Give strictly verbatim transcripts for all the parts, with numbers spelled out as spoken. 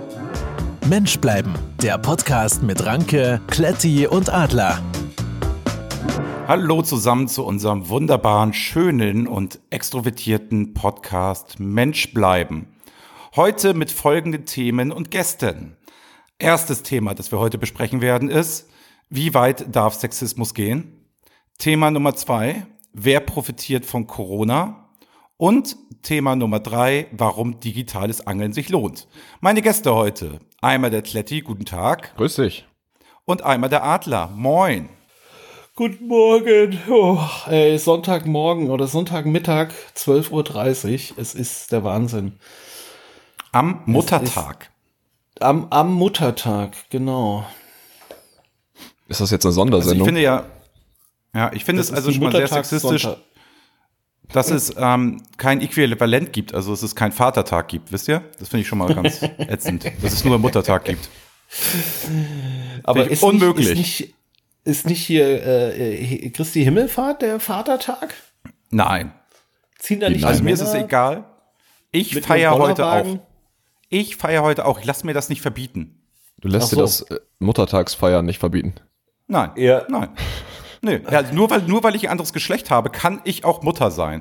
Mensch bleiben, der Podcast mit Ranke, Kletti und Adler. Hallo zusammen zu unserem wunderbaren, schönen und extrovertierten Podcast Mensch bleiben. Heute mit folgenden Themen und Gästen. Erstes Thema, das wir heute besprechen werden, ist: Wie weit darf Sexismus gehen? Thema Nummer zwei: Wer profitiert von Corona? Und Thema Nummer drei: Warum digitales Angeln sich lohnt. Meine Gäste heute: einmal der Kletti, guten Tag. Grüß dich. Und einmal der Adler, moin. Guten Morgen. Oh, ey, Sonntagmorgen oder Sonntagmittag, zwölf Uhr dreißig. Es ist der Wahnsinn. Am Muttertag. Am, am Muttertag, genau. Ist das jetzt eine Also Sondersendung? ich finde ja, ja, ich finde es also schon mal sehr sexistisch, Sonntag. dass es ähm, kein Äquivalent gibt, also dass es keinen Vatertag gibt, wisst ihr? Das finde ich schon mal ganz ätzend, dass es nur einen Muttertag gibt. Aber ist unmöglich. Nicht, ist, nicht, ist nicht hier äh, Christi Himmelfahrt der Vatertag? Nein. Ziehen da nicht Also die mir ist Männer es egal. Ich mit feiere ihrem heute auch. Bollerwagen? Ich feiere heute auch. Ich lasse mir das nicht verbieten. Du lässt Ach dir so. das äh, Muttertagsfeiern nicht verbieten. Nein. Ja. Nein. Nee. Ja, nur weil nur weil ich ein anderes Geschlecht habe, kann ich auch Mutter sein.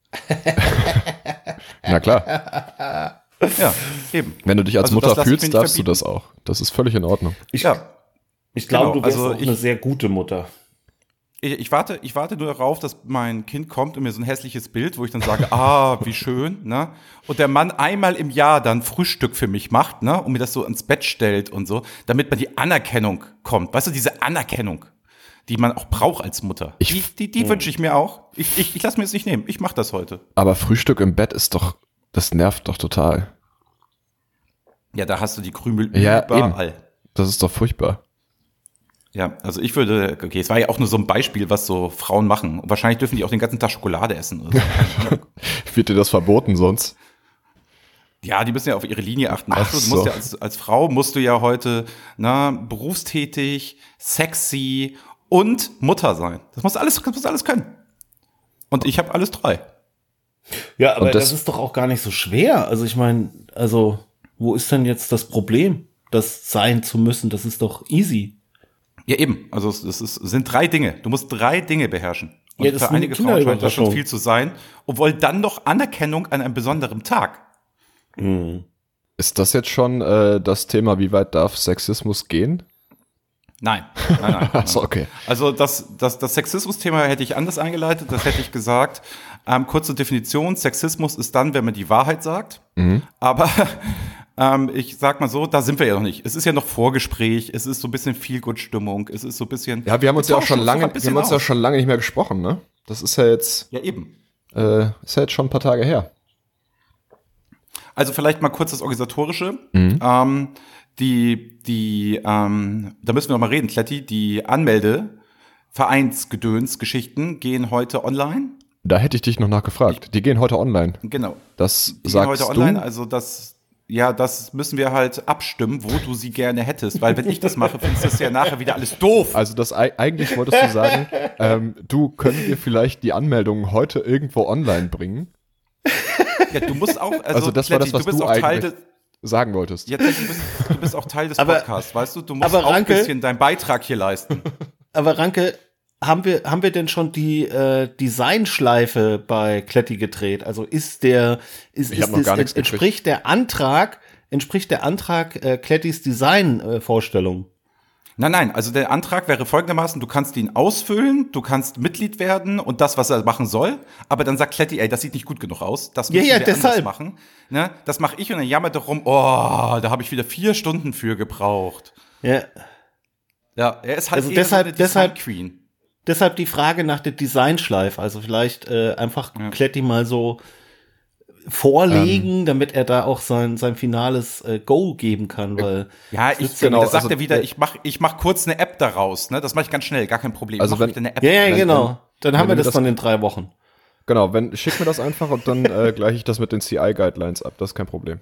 Na klar. Ja, eben. Wenn du dich als Also das Mutter lass ich mir fühlst, nicht darfst du verbieten. das auch. Das ist völlig in Ordnung. Ich, Ja. ich glaube, Genau, du wärst also auch ich- eine sehr gute Mutter. Ich, ich warte, ich warte nur darauf, dass mein Kind kommt und mir so ein hässliches Bild, wo ich dann sage, ah, wie schön, ne? Und der Mann einmal im Jahr dann Frühstück für mich macht, ne? Und mir das so ins Bett stellt und so, damit man die Anerkennung kommt. Weißt du, diese Anerkennung, die man auch braucht als Mutter. Ich- die die, die wünsche ich mir auch. Ich, ich, ich lasse mir das nicht nehmen. Ich mache das heute. Aber Frühstück im Bett ist doch, das nervt doch total. Ja, da hast du die Krümel Ja, überall. Das ist doch furchtbar. Ja, also ich würde, okay, es war ja auch nur so ein Beispiel, was so Frauen machen. Und wahrscheinlich dürfen die auch den ganzen Tag Schokolade essen. Oder so. Wird dir das verboten sonst? Ja, die müssen ja auf ihre Linie achten. Ach Weißt du, du so. musst ja als, als Frau musst du ja heute na, berufstätig, sexy und Mutter sein. Das muss alles, das muss alles können. Und ich habe alles drei. Ja, aber Und das- das ist doch auch gar nicht so schwer. Also ich meine, also wo ist denn jetzt das Problem, das sein zu müssen? Das ist doch easy. Ja, eben. Also es, es ist, es sind drei Dinge. Du musst drei Dinge beherrschen. Und Ja, das für ist eine einige Frauen scheint das schon Kinderüberraschung. viel zu sein. Und wollen dann noch Anerkennung an einem besonderen Tag. Ist das jetzt schon äh, das Thema, wie weit darf Sexismus gehen? Nein, nein, nein. nein. Achso, okay. Also das, das, das Sexismus-Thema hätte ich anders eingeleitet. Das hätte ich gesagt. Ähm, kurze Definition: Sexismus ist dann, wenn man die Wahrheit sagt. Mhm. Aber ähm, ich sag mal so, da sind wir ja noch nicht. Es ist ja noch Vorgespräch. Es ist so ein bisschen Feel-Good-Stimmung. Es ist so ein bisschen. Ja, wir haben uns ja auch schon lange, ein wir bisschen haben uns ja aus. schon lange nicht mehr gesprochen, ne? Das ist ja jetzt, Ja, eben. äh, ist ja jetzt schon ein paar Tage her. Also vielleicht mal kurz das Organisatorische. Mhm. Ähm, die, die, ähm, da müssen wir noch mal reden, Kletti. Die Anmelde, Vereinsgedöns-Geschichten gehen heute online. Da hätte ich dich noch nachgefragt. Die gehen heute online. Genau. Das Die gehen sagst heute online, du? also das, ja, das müssen wir halt abstimmen, wo du sie gerne hättest, weil wenn ich das mache, findest du das ja nachher wieder alles doof. Also das ei- eigentlich wolltest du sagen, ähm, du, können wir vielleicht die Anmeldungen heute irgendwo online bringen? Ja, du musst auch, also, Also das war Kletti, das, was du bist du auch Teil eigentlich des, sagen wolltest. ja, Kletti, du bist, du bist auch Teil des Aber- Podcasts, weißt du, du musst aber auch ein Ranke- bisschen deinen Beitrag hier leisten. Aber Ranke, haben wir, haben wir denn schon die äh, Designschleife bei Kletti gedreht? Also ist der, ist, Ich ist hab noch das, gar nichts ent- entspricht der Antrag, entspricht der Antrag äh, Klettis Design-Vorstellung? Nein, nein, also der Antrag wäre folgendermaßen: Du kannst ihn ausfüllen, du kannst Mitglied werden und das, was er machen soll, aber dann sagt Kletti, ey, das sieht nicht gut genug aus, das Ja, müssen ja, wir anders deshalb. machen. Ne? Das mache ich und dann jammert er rum, oh, da habe ich wieder vier Stunden für gebraucht. Ja. Ja, er ist halt Also eher deshalb- so eine deshalb- Design-Queen. Deshalb die Frage nach der Designschleife. Also vielleicht äh, einfach Ja. Kletti mal so vorlegen, damit er da auch sein, sein finales äh, Go geben kann, weil Ja, ich, sitzt ja genau, genau, das sagt also, er wieder, äh, ich mach, ich mach kurz eine App daraus, ne? Das mache ich ganz schnell, gar kein Problem. Also ich mach wenn- wieder eine App. ja, ja, Wenn- genau. Dann haben wenn wir du das das- dann in drei Wochen. Genau, wenn, schick mir das einfach und dann äh, gleiche ich das mit den C I-Guidelines ab. Das ist kein Problem.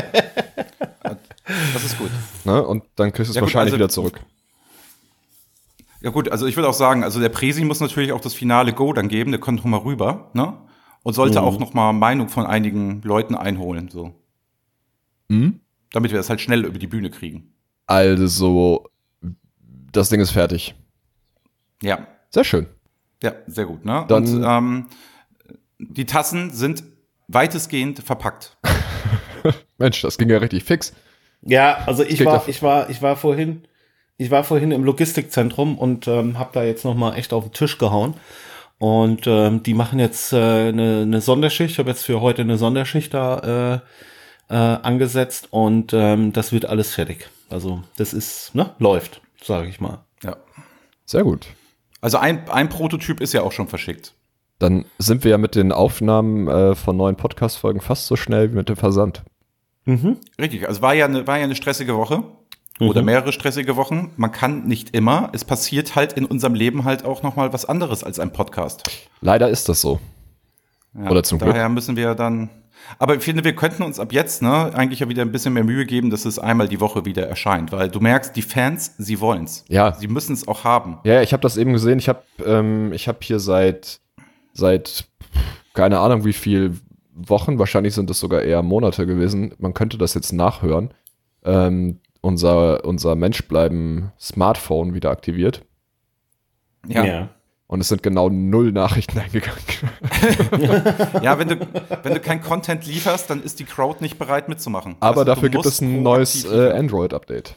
Das ist gut. Ne? Und dann kriegst du es Ja, gut, wahrscheinlich also- wieder zurück. Ja gut, also ich würde auch sagen, also der Presi muss natürlich auch das finale Go dann geben, der kommt noch mal rüber, ne? Und sollte Mhm. auch noch mal Meinung von einigen Leuten einholen, so. Mhm. damit wir das halt schnell über die Bühne kriegen. Also, das Ding ist fertig. Ja. Sehr schön. Ja, sehr gut. Ne? Dann, Und ähm, die Tassen sind weitestgehend verpackt. Mensch, das ging ja richtig fix. Ja, also ich Klingt war, auf- ich war, ich war vorhin, ich war vorhin im Logistikzentrum und ähm, habe da jetzt noch mal echt auf den Tisch gehauen. Und ähm, die machen jetzt äh, eine, eine Sonderschicht. Ich habe jetzt für heute eine Sonderschicht da äh, äh, angesetzt und ähm, das wird alles fertig. Also das ist, ne, läuft, sage ich mal. Ja. Sehr gut. Also ein, ein Prototyp ist ja auch schon verschickt. Dann sind wir ja mit den Aufnahmen äh, von neuen Podcast-Folgen fast so schnell wie mit dem Versand. Mhm. Richtig, also war ja eine, war ja eine stressige Woche oder Mhm. mehrere stressige Wochen. Man kann nicht immer, es passiert halt in unserem Leben halt auch noch mal was anderes als ein Podcast. Leider ist das so. Ja, Oder zum Glück. Daher müssen wir dann, aber ich finde, wir könnten uns ab jetzt ne, eigentlich ja wieder ein bisschen mehr Mühe geben, dass es einmal die Woche wieder erscheint, weil du merkst, die Fans, sie wollen's. Ja. Sie müssen es auch haben. Ja, ja, ich habe das eben gesehen. Ich habe ähm, ich hab hier seit, seit keine Ahnung wie viel Wochen, wahrscheinlich sind es sogar eher Monate gewesen. Man könnte das jetzt nachhören. Ähm, unser, unser Menschbleiben Smartphone wieder aktiviert. Ja, ja. Ja. Und es sind genau null Nachrichten eingegangen. ja wenn, du, wenn du kein Content lieferst, dann ist die Crowd nicht bereit mitzumachen. Aber Also, du dafür gibt musst es ein neues proaktiv äh, liefern. Android-Update.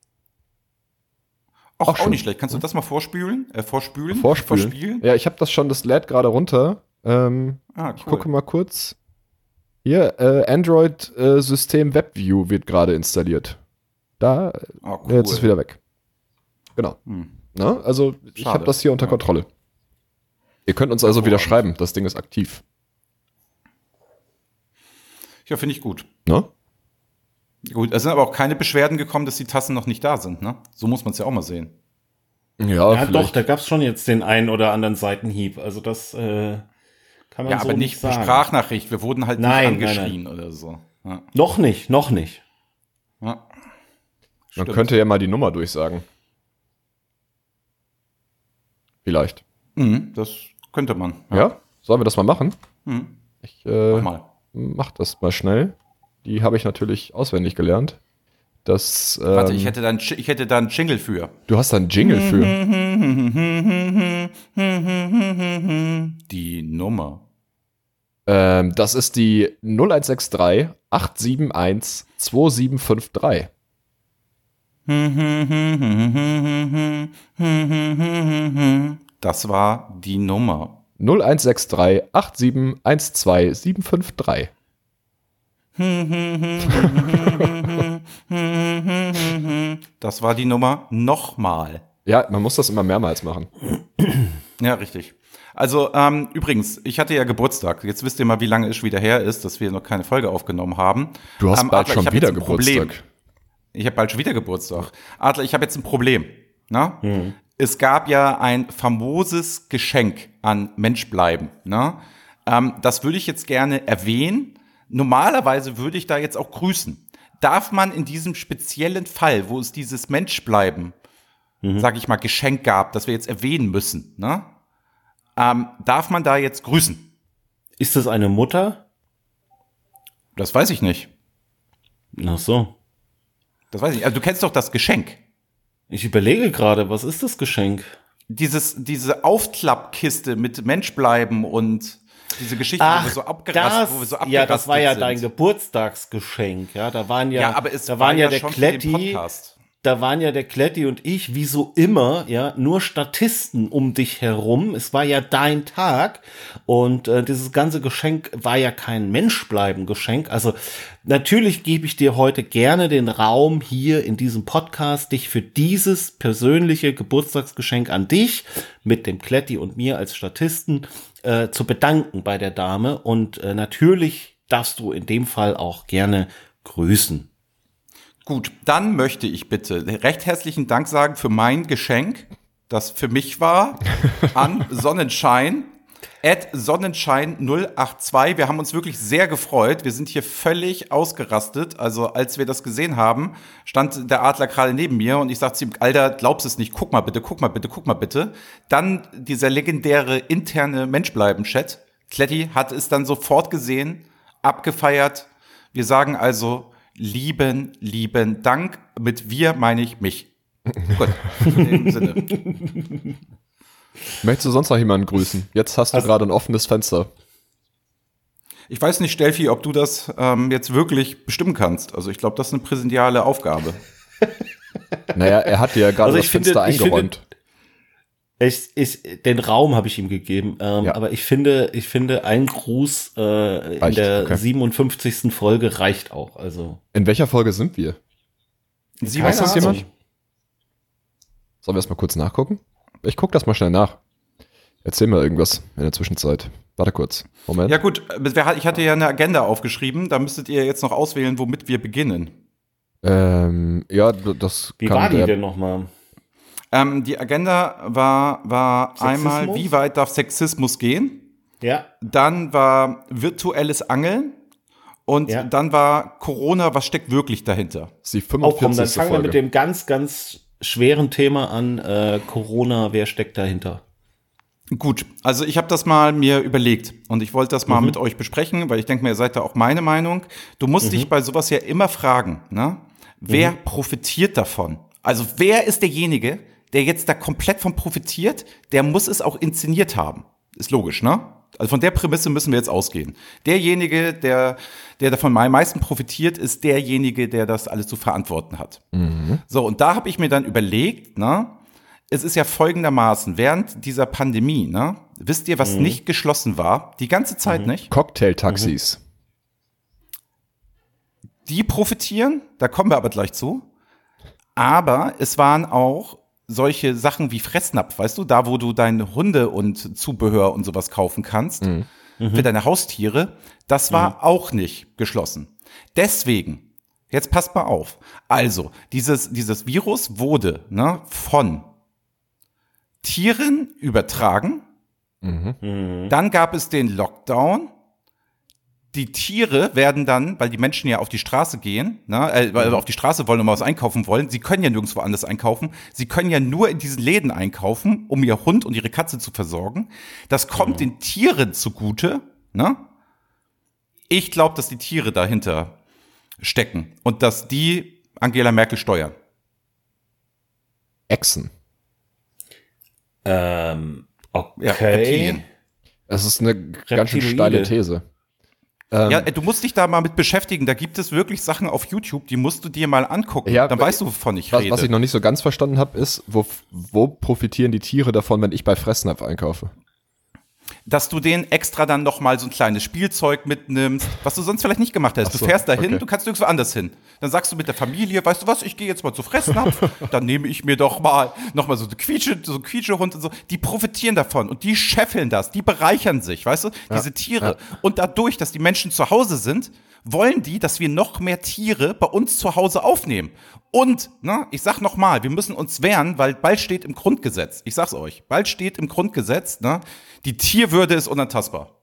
Auch, auch auch schon. nicht schlecht. Kannst du das mal vorspülen? Äh, vorspülen? Vorspielen. Vorspielen? Ja, ich habe das schon, das lädt gerade runter. Ähm, Ah, cool. Ich gucke mal kurz. Hier, äh, Android-System WebView wird gerade installiert. Da, Ah, cool. jetzt ist es wieder weg. Genau. Hm. Na, also, ich Schade. habe das hier unter Ja. Kontrolle. Ihr könnt uns also wieder schreiben, das Ding ist aktiv. Ja, finde ich gut. Ne? Gut, es sind aber auch keine Beschwerden gekommen, dass die Tassen noch nicht da sind, ne? So muss man es ja auch mal sehen. Ja, Ja, doch, vielleicht. da gab's schon jetzt den einen oder anderen Seitenhieb. Also das äh, kann man Ja, so aber nicht nicht per sagen. Sprachnachricht. Wir wurden halt Nein, nicht nein, angeschrien oder so. Ja. Noch nicht, noch nicht. Ja. Man Stimmt. könnte ja mal die Nummer durchsagen. Vielleicht. Mhm, das könnte man. Ja? Sollen wir das mal machen? Mhm. Ich äh, Mach mal. mach das mal schnell. Die habe ich natürlich auswendig gelernt. Das, ähm, Warte, ich hätte da einen, Sch- ich hätte da einen Jingle für. Du hast da einen Jingle für. Die Nummer. Ähm, das ist die null eins sechs drei acht sieben eins zwei sieben fünf drei. Das war die Nummer. null eins sechs drei acht sieben eins zwei sieben fünf drei. Das war die Nummer nochmal. Ja, man muss das immer mehrmals machen. Ja, richtig. Also ähm, übrigens, ich hatte ja Geburtstag. Jetzt wisst ihr mal, wie lange es schon wieder her ist, dass wir noch keine Folge aufgenommen haben. Du hast Ähm, bald Adler, schon ich hab wieder jetzt ein Problem. Geburtstag. Ich habe bald schon wieder Geburtstag. Adler, ich habe jetzt ein Problem. Ne? Es gab ja ein famoses Geschenk an Menschbleiben. Ne? Ähm, das würde ich jetzt gerne erwähnen. Normalerweise würde ich da jetzt auch grüßen. Darf man in diesem speziellen Fall, wo es dieses Menschbleiben, mhm. sage ich mal, Geschenk gab, das wir jetzt erwähnen müssen, ne? ähm, darf man da jetzt grüßen? Ist das eine Mutter? Das weiß ich nicht. Ach so. Das weiß ich nicht. Also du kennst doch das Geschenk. Ich überlege gerade, was ist das Geschenk? Dieses, diese Aufklappkiste mit Menschbleiben und diese Geschichte, wo wir so abgerast, wo wir so abgerastet ja, das war ja sind. dein Geburtstagsgeschenk, ja, da waren ja, Ja, aber es da war waren ja ja der schon für den Kletti, Podcast. da waren ja der Kletti und ich, wie so immer, ja, nur Statisten um dich herum. Es war ja dein Tag und äh, dieses ganze Geschenk war ja kein Menschbleiben-Geschenk. Also natürlich gebe ich dir heute gerne den Raum hier in diesem Podcast, dich für dieses persönliche Geburtstagsgeschenk an dich mit dem Kletti und mir als Statisten äh, zu bedanken bei der Dame. Und äh, natürlich darfst du in dem Fall auch gerne grüßen. Gut, dann möchte ich bitte recht herzlichen Dank sagen für mein Geschenk, das für mich war, an Sonnenschein, at Sonnenschein null acht zwei. Wir haben uns wirklich sehr gefreut. Wir sind hier völlig ausgerastet. Also als wir das gesehen haben, stand der Adler gerade neben mir und ich sagte zu ihm, Alter, glaubst es nicht, guck mal bitte, guck mal bitte, guck mal bitte. Dann dieser legendäre interne Menschbleiben-Chat. Kletti hat es dann sofort gesehen, abgefeiert. Wir sagen also, lieben, lieben Dank. Mit wir meine ich mich. Gut, in dem Sinne. Möchtest du sonst noch jemanden grüßen? Jetzt hast du Hast- gerade ein offenes Fenster. Ich weiß nicht, Stelfi, ob du das ähm, jetzt wirklich bestimmen kannst. Also ich glaube, das ist eine präsidiale Aufgabe. Naja, er hat dir ja gerade Also das ich finde- Fenster ich finde- eingeräumt. Ich, ich, den Raum habe ich ihm gegeben, ähm, Ja. aber ich finde, ich finde, ein Gruß äh, in Reicht, der okay. siebenundfünfzigsten Folge reicht auch. Also In welcher Folge sind wir? Sie Weiß das Ahnung. jemand? Sollen wir erst mal kurz nachgucken? Ich guck das mal schnell nach. Erzähl mal irgendwas in der Zwischenzeit. Warte kurz. Moment. Ja gut, ich hatte ja eine Agenda aufgeschrieben. Da müsstet ihr jetzt noch auswählen, womit wir beginnen. Ähm, ja, d- das wie kann war die der, denn nochmal? Ähm, die Agenda war, war Sexismus? einmal, wie weit darf Sexismus gehen? Ja, Dann war virtuelles Angeln. Und Ja. dann war Corona, was steckt wirklich dahinter? ist die oh komm, dann fünfundvierzigste fangen wir Folge. mit dem ganz, ganz schweren Thema an. Äh, Corona, wer steckt dahinter? Gut, also ich habe das mal mir überlegt und ich wollte das mal mit euch besprechen, weil ich denke mir, ihr seid da auch meine Meinung. Du musst dich bei sowas ja immer fragen, ne? Wer profitiert davon? Also wer ist derjenige, der jetzt da komplett von profitiert? Der muss es auch inszeniert haben. Ist logisch, ne? Also von der Prämisse müssen wir jetzt ausgehen. Derjenige, der, der davon am meisten profitiert, ist derjenige, der das alles zu verantworten hat. So, und da habe ich mir dann überlegt, ne? Es ist ja folgendermaßen, während dieser Pandemie, ne, wisst ihr, was nicht geschlossen war? Die ganze Zeit nicht. Cocktail-Taxis. Die profitieren, da kommen wir aber gleich zu. Aber es waren auch solche Sachen wie Fressnapf, weißt du, da wo du deine Hunde und Zubehör und sowas kaufen kannst, für deine Haustiere, das war auch nicht geschlossen. Deswegen, jetzt passt mal auf. Also, dieses, dieses Virus wurde, ne, von Tieren übertragen. Dann gab es den Lockdown. Die Tiere werden dann, weil die Menschen ja auf die Straße gehen, ne, äh, weil auf die Straße wollen und mal was einkaufen wollen, sie können ja nirgendwo anders einkaufen, sie können ja nur in diesen Läden einkaufen, um ihr Hund und ihre Katze zu versorgen. Das kommt den Tieren zugute, ne? Ich glaube, dass die Tiere dahinter stecken und dass die Angela Merkel steuern. Echsen. Ähm, Ja, okay. Reptilien. Das ist eine ganz schön Reptiloide. steile These. Ähm, Ja, äh, du musst dich da mal mit beschäftigen. Da gibt es wirklich Sachen auf YouTube, die musst du dir mal angucken. Ja, Dann weißt du, wovon ich was, rede. was ich noch nicht so ganz verstanden habe, ist, wo, wo profitieren die Tiere davon, wenn ich bei Fressnapf einkaufe? Dass du denen extra dann noch mal so ein kleines Spielzeug mitnimmst, was du sonst vielleicht nicht gemacht hast. Ach so, du fährst dahin, okay. du kannst nirgendwo anders hin. Dann sagst du mit der Familie, weißt du was, ich gehe jetzt mal zu Fressnapf, dann nehme ich mir doch mal noch mal so eine Quietsche, so einen Quietschehund und so. Die profitieren davon und die scheffeln das, die bereichern sich, weißt du, diese Tiere. Und dadurch, dass die Menschen zu Hause sind, wollen die, dass wir noch mehr Tiere bei uns zu Hause aufnehmen. Und, ne, ich sag noch mal, wir müssen uns wehren, weil bald steht im Grundgesetz, ich sag's euch, bald steht im Grundgesetz, ne, die Tierwürde ist unantastbar.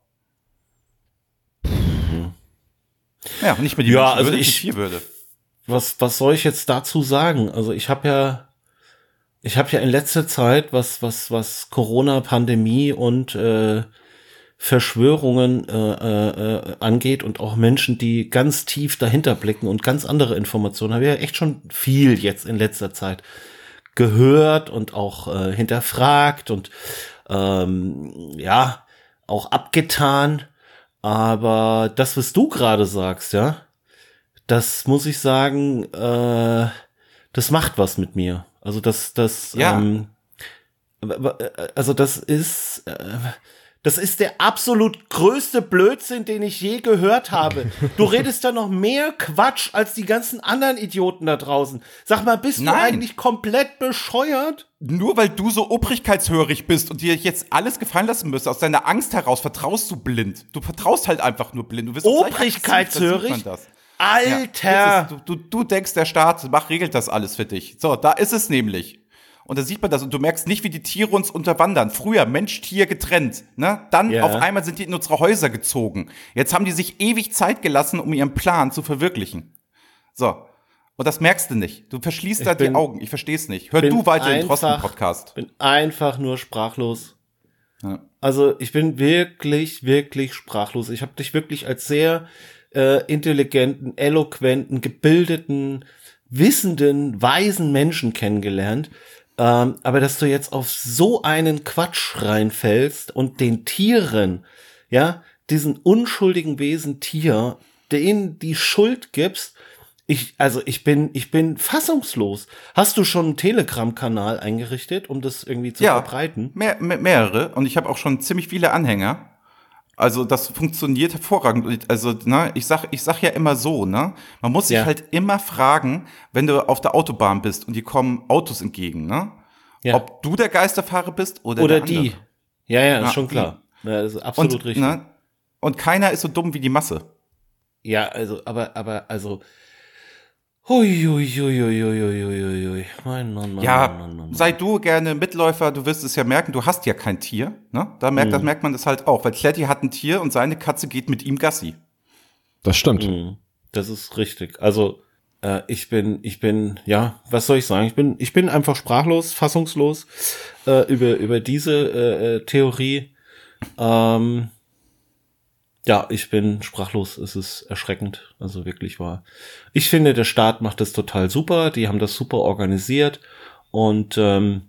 Ja, nicht mehr die Ja, Menschenwürde, also die ich- Tierwürde. Was, was soll ich jetzt dazu sagen? Also ich habe ja, ich habe ja in letzter Zeit, was, was, was Corona-Pandemie und äh, Verschwörungen äh, äh, angeht und auch Menschen, die ganz tief dahinter blicken und ganz andere Informationen, habe ich ja echt schon viel jetzt in letzter Zeit gehört und auch äh, hinterfragt und ähm, ja, auch abgetan. Aber das, was du gerade sagst, ja, das muss ich sagen, äh, das macht was mit mir. Also das, das, Ja. ähm, also das ist, äh, das ist der absolut größte Blödsinn, den ich je gehört habe. Du redest da noch mehr Quatsch als die ganzen anderen Idioten da draußen. Sag mal, bist du Nein. eigentlich komplett bescheuert? Nur weil du so obrigkeitshörig bist und dir jetzt alles gefallen lassen müsst, aus deiner Angst heraus vertraust du blind. Du vertraust halt einfach nur blind. Du wirst auch gleich aggressiv, da Obrigkeitshörig? sieht man das. Alter! Ja, jetzt ist, du, du, du denkst, der Staat macht, regelt das alles für dich. So, da ist es nämlich. Und da sieht man das und du merkst nicht, wie die Tiere uns unterwandern. Früher Mensch, Tier getrennt, ne? Dann Ja. auf einmal sind die in unsere Häuser gezogen. Jetzt haben die sich ewig Zeit gelassen, um ihren Plan zu verwirklichen. So. Und das merkst du nicht. Du verschließt Ich da die bin- Augen. Ich versteh's nicht. Hör bin du weiter den einfach- Drosten-Podcast. Bin einfach nur sprachlos. Ja. Also ich bin wirklich, wirklich sprachlos. Ich habe dich wirklich als sehr äh, intelligenten, eloquenten, gebildeten, wissenden, weisen Menschen kennengelernt. Ähm, aber dass du jetzt auf so einen Quatsch reinfällst und den Tieren, ja, diesen unschuldigen Wesen Tier, denen die Schuld gibst, ich, also ich bin, ich bin fassungslos. Hast du schon einen Telegram-Kanal eingerichtet, um das irgendwie zu Ja, verbreiten? Mehr, mehr, mehrere. Und ich habe auch schon ziemlich viele Anhänger. Also das funktioniert hervorragend. Also, ne, ich sag, ich sag ja immer so, ne, man muss sich Ja. halt immer fragen, wenn du auf der Autobahn bist und dir kommen Autos entgegen, ne, Ja. ob du der Geisterfahrer bist oder, Oder der die. andere. Ja, ja, ist Ja, schon die. klar. Ja, das ist absolut Und, richtig. ne, und keiner ist so dumm wie die Masse. Ja, also, aber, aber, also, hui, hui, hui, hui, hui, hui, hui, hui. Mein Mann, Mann, Ja, Mann, Mann, Mann. sei du gerne Mitläufer, du wirst es ja merken, du hast ja kein Tier, ne? Da merkt, Mhm. das merkt man das halt auch, weil Kletti hat ein Tier und seine Katze geht mit ihm Gassi. Das stimmt. Mhm. Das ist richtig. Also, äh, ich bin, ich bin, ja, was soll ich sagen? Ich bin, ich bin einfach sprachlos, fassungslos äh, über über diese äh, äh, Theorie. Ähm, ja, ich bin sprachlos. Es ist erschreckend, also wirklich wahr. Ich finde, der Staat macht das total super. Die haben das super organisiert und ähm,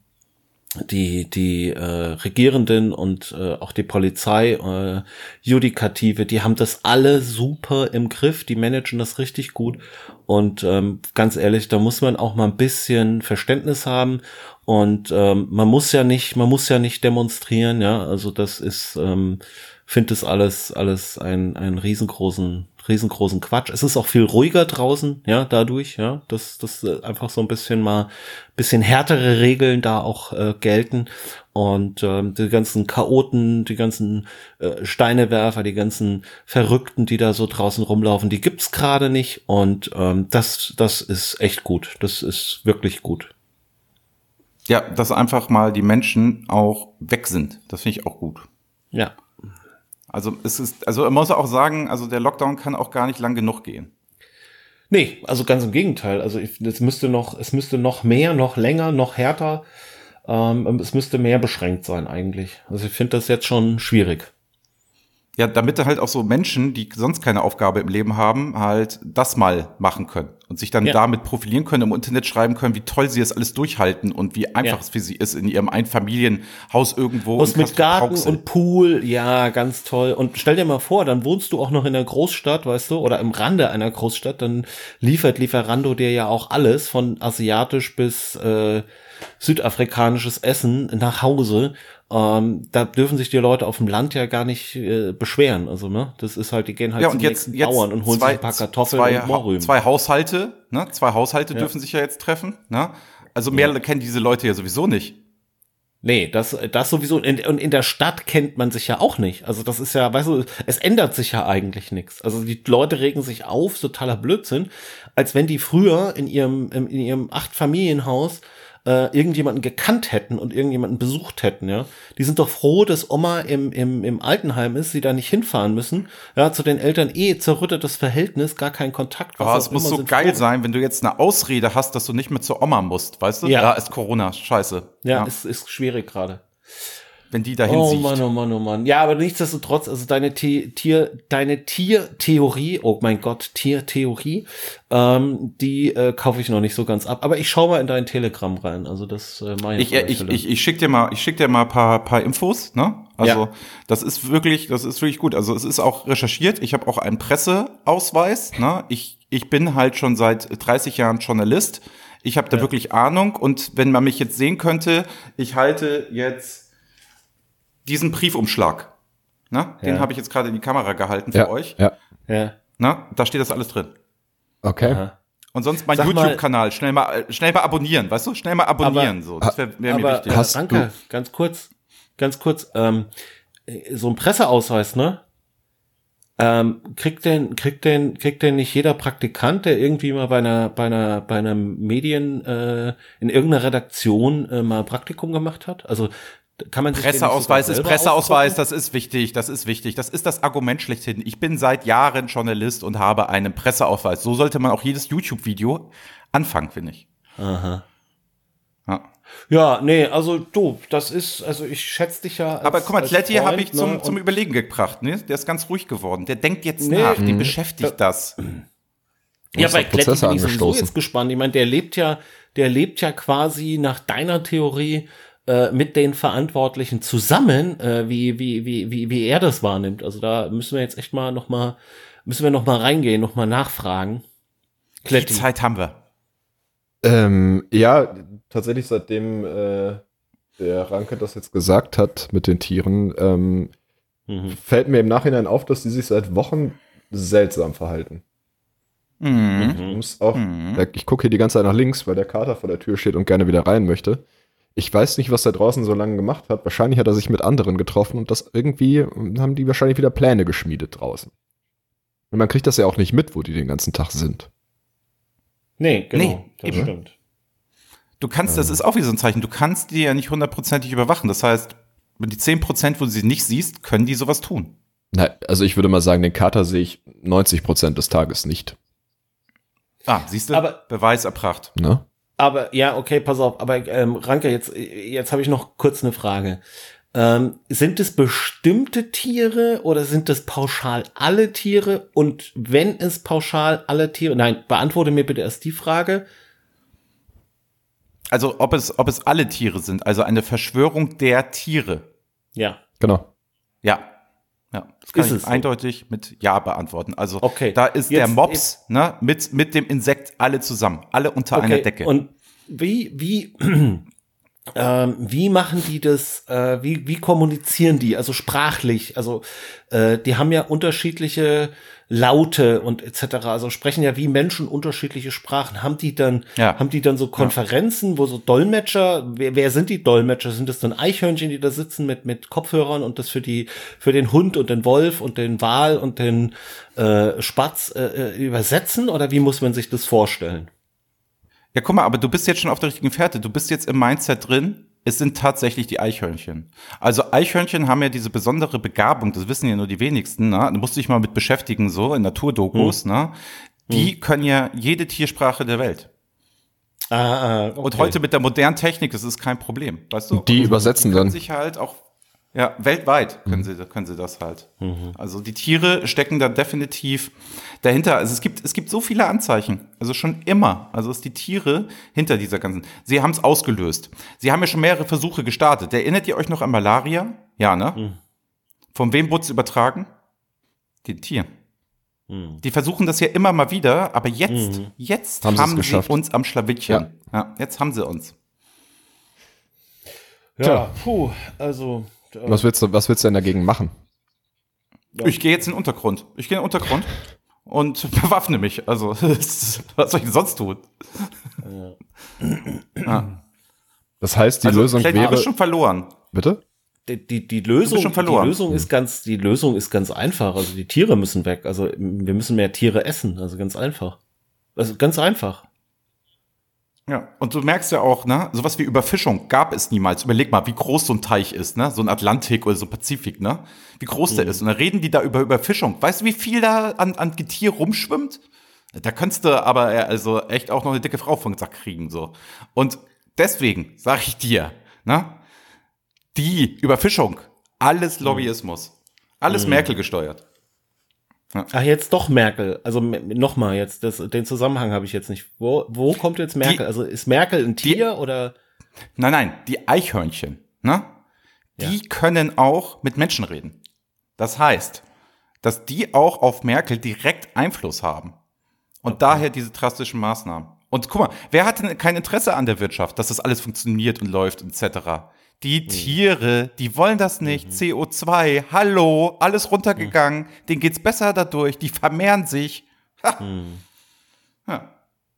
die die äh, Regierenden und äh, auch die Polizei, äh, Judikative, die haben das alle super im Griff, die managen das richtig gut und ähm, ganz ehrlich, da muss man auch mal ein bisschen Verständnis haben und ähm, man muss ja nicht, man muss ja nicht demonstrieren, ja, also das ist, ähm, finde das alles alles ein ein riesengroßen riesengroßen Quatsch. Es ist auch viel ruhiger draußen, ja, dadurch, ja, dass das äh, einfach so ein bisschen mal bisschen härtere Regeln da auch äh, gelten und ähm, die ganzen Chaoten, die ganzen äh, Steinewerfer, die ganzen Verrückten, die da so draußen rumlaufen, die gibt's gerade nicht und ähm, das das ist echt gut. Das ist wirklich gut. Ja, dass einfach mal die Menschen auch weg sind. Das finde ich auch gut. Ja. Also es ist, also man muss auch sagen, also der Lockdown kann auch gar nicht lang genug gehen. Nee, also ganz im Gegenteil. Also ich, es müsste noch, es müsste noch mehr, noch länger, noch härter. Ähm, es müsste mehr beschränkt sein eigentlich. Also ich finde das jetzt schon schwierig. Ja, damit halt auch so Menschen, die sonst keine Aufgabe im Leben haben, halt das mal machen können und sich dann Ja. damit profilieren können, im Internet schreiben können, wie toll sie es alles durchhalten und wie einfach Ja. es für sie ist in ihrem Einfamilienhaus irgendwo. Haus in mit Garten Castrop-Rauxel. und Pool, ja, ganz toll. Und stell dir mal vor, dann wohnst du auch noch in einer Großstadt, weißt du, oder im Rande einer Großstadt, dann liefert Lieferando dir ja auch alles von asiatisch bis äh, südafrikanisches Essen nach Hause. Ähm, da dürfen sich die Leute auf dem Land ja gar nicht äh, beschweren. Also, ne, das ist halt, die gehen halt Ja, zum und jetzt, nächsten jetzt Bauern und holen zwei, sich ein paar Kartoffeln zwei, und Mohrrüben. zwei Haushalte, ne? Zwei Haushalte Ja. dürfen sich ja jetzt treffen, ne? Also mehr Ja. kennen diese Leute ja sowieso nicht. Nee, das, das sowieso. Und in, und in der Stadt kennt man sich ja auch nicht. Also das ist ja, weißt du, es ändert sich ja eigentlich nichts. Also die Leute regen sich auf, totaler Blödsinn, als wenn die früher in ihrem, in ihrem Acht-Familienhaus äh, irgendjemanden gekannt hätten und irgendjemanden besucht hätten, ja. Die sind doch froh, dass Oma im, im, im Altenheim ist, sie da nicht hinfahren müssen. Ja, zu den Eltern eh zerrüttetes Verhältnis, gar kein Kontakt. was Aber auch es muss immer, so sind geil froh. sein, wenn du jetzt eine Ausrede hast, dass du nicht mehr zur Oma musst, weißt du? Ja. Ja, ist Corona, scheiße. Ja, ist, ist schwierig gerade. wenn die dahin Oh sieht. Mann, oh Mann, oh Mann. Ja, aber nichtsdestotrotz, also deine The- Tier, deine Tiertheorie, oh mein Gott, Tiertheorie, ähm, die äh, kaufe ich noch nicht so ganz ab. Aber ich schaue mal in dein Telegram rein. Also das äh, mache Ich, auf alle ich, Fälle. ich, ich schick dir mal, ich schick dir mal ein paar, paar Infos, ne? Also, Ja. das ist wirklich, das ist wirklich gut. Also, es ist auch recherchiert. Ich habe auch einen Presseausweis, ne? Ich, ich bin halt schon seit dreißig Jahren Journalist. Ich habe da Ja. wirklich Ahnung. Und wenn man mich jetzt sehen könnte, ich halte jetzt diesen Briefumschlag, ne? Den Ja. habe ich jetzt gerade in die Kamera gehalten für Ja, euch, ja. Ja. ne? Da steht das alles drin. Okay. Aha. Und sonst mein Sag mal- YouTube-Kanal, schnell mal, äh, schnell mal abonnieren, weißt du? Schnell mal abonnieren, Aber- so. Das wäre wär mir Aber wichtig. äh, Hast Ranke, ganz kurz, ganz kurz, ähm, äh, so ein Presseausweis, ne? Ähm, kriegt denn, kriegt denn, kriegt denn nicht jeder Praktikant, der irgendwie mal bei einer, bei einer, bei einer Medien, äh, in irgendeiner Redaktion äh, mal Praktikum gemacht hat? Also kann man sich den nicht Presseausweis sogar ist selber Presseausweis, ausdrucken? das ist wichtig, das ist wichtig. Das ist das Argument schlechthin. Ich bin seit Jahren Journalist und habe einen Presseausweis. So sollte man auch jedes YouTube-Video anfangen, finde ich. Aha. Ja. Ja, nee, also du, das ist, also ich schätze dich ja als, Aber guck mal, als Kletti Freund, habe ich zum, ne, zum Überlegen gebracht. Ne? Der ist ganz ruhig geworden. Der denkt jetzt Nee. nach, den Mhm. beschäftigt das. Ja, Muss bei auf Kletti Prozesse bin ich sowieso angestoßen. jetzt gespannt. Ich meine, der lebt ja, der lebt ja quasi nach deiner Theorie äh, mit den Verantwortlichen zusammen, äh, wie, wie, wie, wie, wie er das wahrnimmt. Also da müssen wir jetzt echt mal noch mal, müssen wir noch mal reingehen, noch mal nachfragen. Die Kletti. Zeit haben wir. Ähm, ja, tatsächlich seitdem äh, der Ranke das jetzt gesagt hat mit den Tieren, ähm, Mhm. fällt mir im Nachhinein auf, dass die sich seit Wochen seltsam verhalten. Mhm. Ich muss auch, Mhm. der- ich gucke hier die ganze Zeit nach links, weil der Kater vor der Tür steht und gerne wieder rein möchte. Ich weiß nicht, was er draußen so lange gemacht hat. Wahrscheinlich hat er sich mit anderen getroffen und das irgendwie haben die wahrscheinlich wieder Pläne geschmiedet draußen. Und man kriegt das ja auch nicht mit, wo die den ganzen Tag sind. Nee, genau, Nee, das eben. stimmt. Du kannst, das ist auch wie so ein Zeichen, du kannst die ja nicht hundertprozentig überwachen. Das heißt, wenn die zehn Prozent, wo du sie nicht siehst, können die sowas tun. Na, also ich würde mal sagen, den Kater sehe ich neunzig Prozent des Tages nicht. Ah, siehst du? Aber- Beweis erbracht. Ne? Aber ja, okay, pass auf. Aber ähm, Ranke, jetzt, jetzt habe ich noch kurz eine Frage. Ähm, sind es bestimmte Tiere oder sind es pauschal alle Tiere? Und wenn es pauschal alle Tiere, nein, beantworte mir bitte erst die Frage. Also ob es, ob es alle Tiere sind, also eine Verschwörung der Tiere. Ja, Genau. Ja. Ja, das kann Ist ich es so? eindeutig mit Ja beantworten. Also Okay. da ist der Jetzt- Mops ne, mit, mit dem Insekt alle zusammen, alle unter okay. einer Decke. Und wie, wie, ähm, wie machen die das, äh, wie, wie kommunizieren die, also sprachlich, also äh, die haben ja unterschiedliche Laute und et cetera, also sprechen ja wie Menschen unterschiedliche Sprachen. Haben die dann, Ja. haben die dann so Konferenzen, wo so Dolmetscher, wer, wer sind die Dolmetscher? Sind das dann Eichhörnchen, die da sitzen mit, mit Kopfhörern und das für die, für den Hund und den Wolf und den Wal und den äh, Spatz äh, übersetzen? Oder wie muss man sich das vorstellen? Ja, guck mal, aber du bist jetzt schon auf der richtigen Fährte. Du bist jetzt im Mindset drin. Es sind tatsächlich die Eichhörnchen. Also Eichhörnchen haben ja diese besondere Begabung, das wissen ja nur die wenigsten, ne? Da musst du dich mal mit beschäftigen, so in Naturdokus, Hm. ne? Die können ja jede Tiersprache der Welt. Ah, ah, okay. Und heute mit der modernen Technik, das ist kein Problem, weißt du? Die Und übersetzen die können dann. sich halt auch, ja, weltweit können sie, können sie das halt. Also die Tiere stecken da definitiv dahinter. Also es gibt, es gibt so viele Anzeichen. Also schon immer. Also ist die Tiere hinter dieser ganzen. Sie haben es ausgelöst. Sie haben ja schon mehrere Versuche gestartet. Erinnert ihr euch noch an Malaria? Ja, ne? Von wem wurde es übertragen? Den Tieren. Die versuchen das ja immer mal wieder, aber jetzt, jetzt Haben haben, sie es sie geschafft. uns am Schlawittchen. Ja. Jetzt haben sie uns. Ja, puh, also. äh, Was willst du, was willst du denn dagegen machen? Ich gehe jetzt in den Untergrund. Ich gehe in den Untergrund und bewaffne mich. Also, was soll ich denn sonst tun? Ja. Das heißt, die also, Lösung vielleicht habe wäre. ich schon verloren. Bitte? Die, die, die Lösung, schon verloren. die Lösung ist ganz, die Lösung ist ganz einfach. Also die Tiere müssen weg. Also wir müssen mehr Tiere essen. Also ganz einfach. Also ganz einfach. Ja, und du merkst ja auch, ne, sowas wie Überfischung gab es niemals. Überleg mal, wie groß so ein Teich ist, ne, so ein Atlantik oder so ein Pazifik, ne, wie groß der ist. Und dann reden die da über Überfischung. Weißt du, wie viel da an, an Getier rumschwimmt? Da könntest du aber äh, also echt auch noch eine dicke Frau vom Sack kriegen, so. Und deswegen sage ich dir, ne, die Überfischung, alles Lobbyismus, alles Merkel gesteuert. Ach, jetzt doch Merkel. Also nochmal jetzt, das, den Zusammenhang habe ich jetzt nicht. Wo, wo kommt jetzt Merkel? Die- also ist Merkel ein Tier oder? Nein, nein, die Eichhörnchen, ne? Die können auch mit Menschen reden. Das heißt, dass die auch auf Merkel direkt Einfluss haben. Und daher diese drastischen Maßnahmen. Und guck mal, wer hat denn kein Interesse an der Wirtschaft, dass das alles funktioniert und läuft et cetera? Die Tiere, die wollen das nicht. C O zwei, hallo, alles runtergegangen. Denen geht's besser dadurch. Die vermehren sich. Ha. Ja.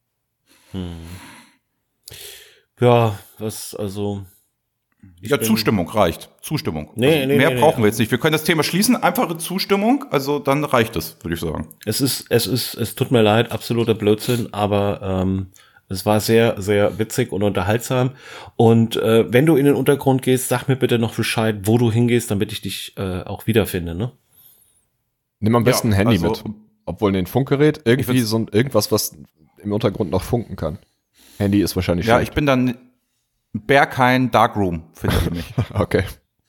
Ja, was, also. Ja, bin- Zustimmung reicht. Zustimmung. Nee, also nee, mehr nee, nee. brauchen wir jetzt nicht. Wir können das Thema schließen. Einfache Zustimmung. Also dann reicht es, würde ich sagen. Es ist, es ist, es tut mir leid, absoluter Blödsinn, aber ähm, es war sehr, sehr witzig und unterhaltsam. Und äh, wenn du in den Untergrund gehst, sag mir bitte noch Bescheid, wo du hingehst, damit ich dich äh, auch wiederfinde, ne? Nimm am besten Ja, ein Handy also- mit. Obwohl ein Funkgerät, irgendwie würd's- so ein, irgendwas, was im Untergrund noch funken kann. Handy ist wahrscheinlich Ja, schlecht. ich bin dann. Berghain Darkroom, findet ihr mich. Okay.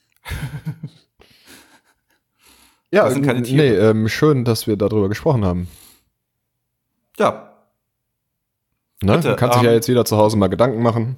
Ja, Das sind keine Tiere. nee, ähm, schön, dass wir darüber gesprochen haben. Ja, Ne? Bitte, Man kann sich ähm, ja jetzt jeder zu Hause mal Gedanken machen.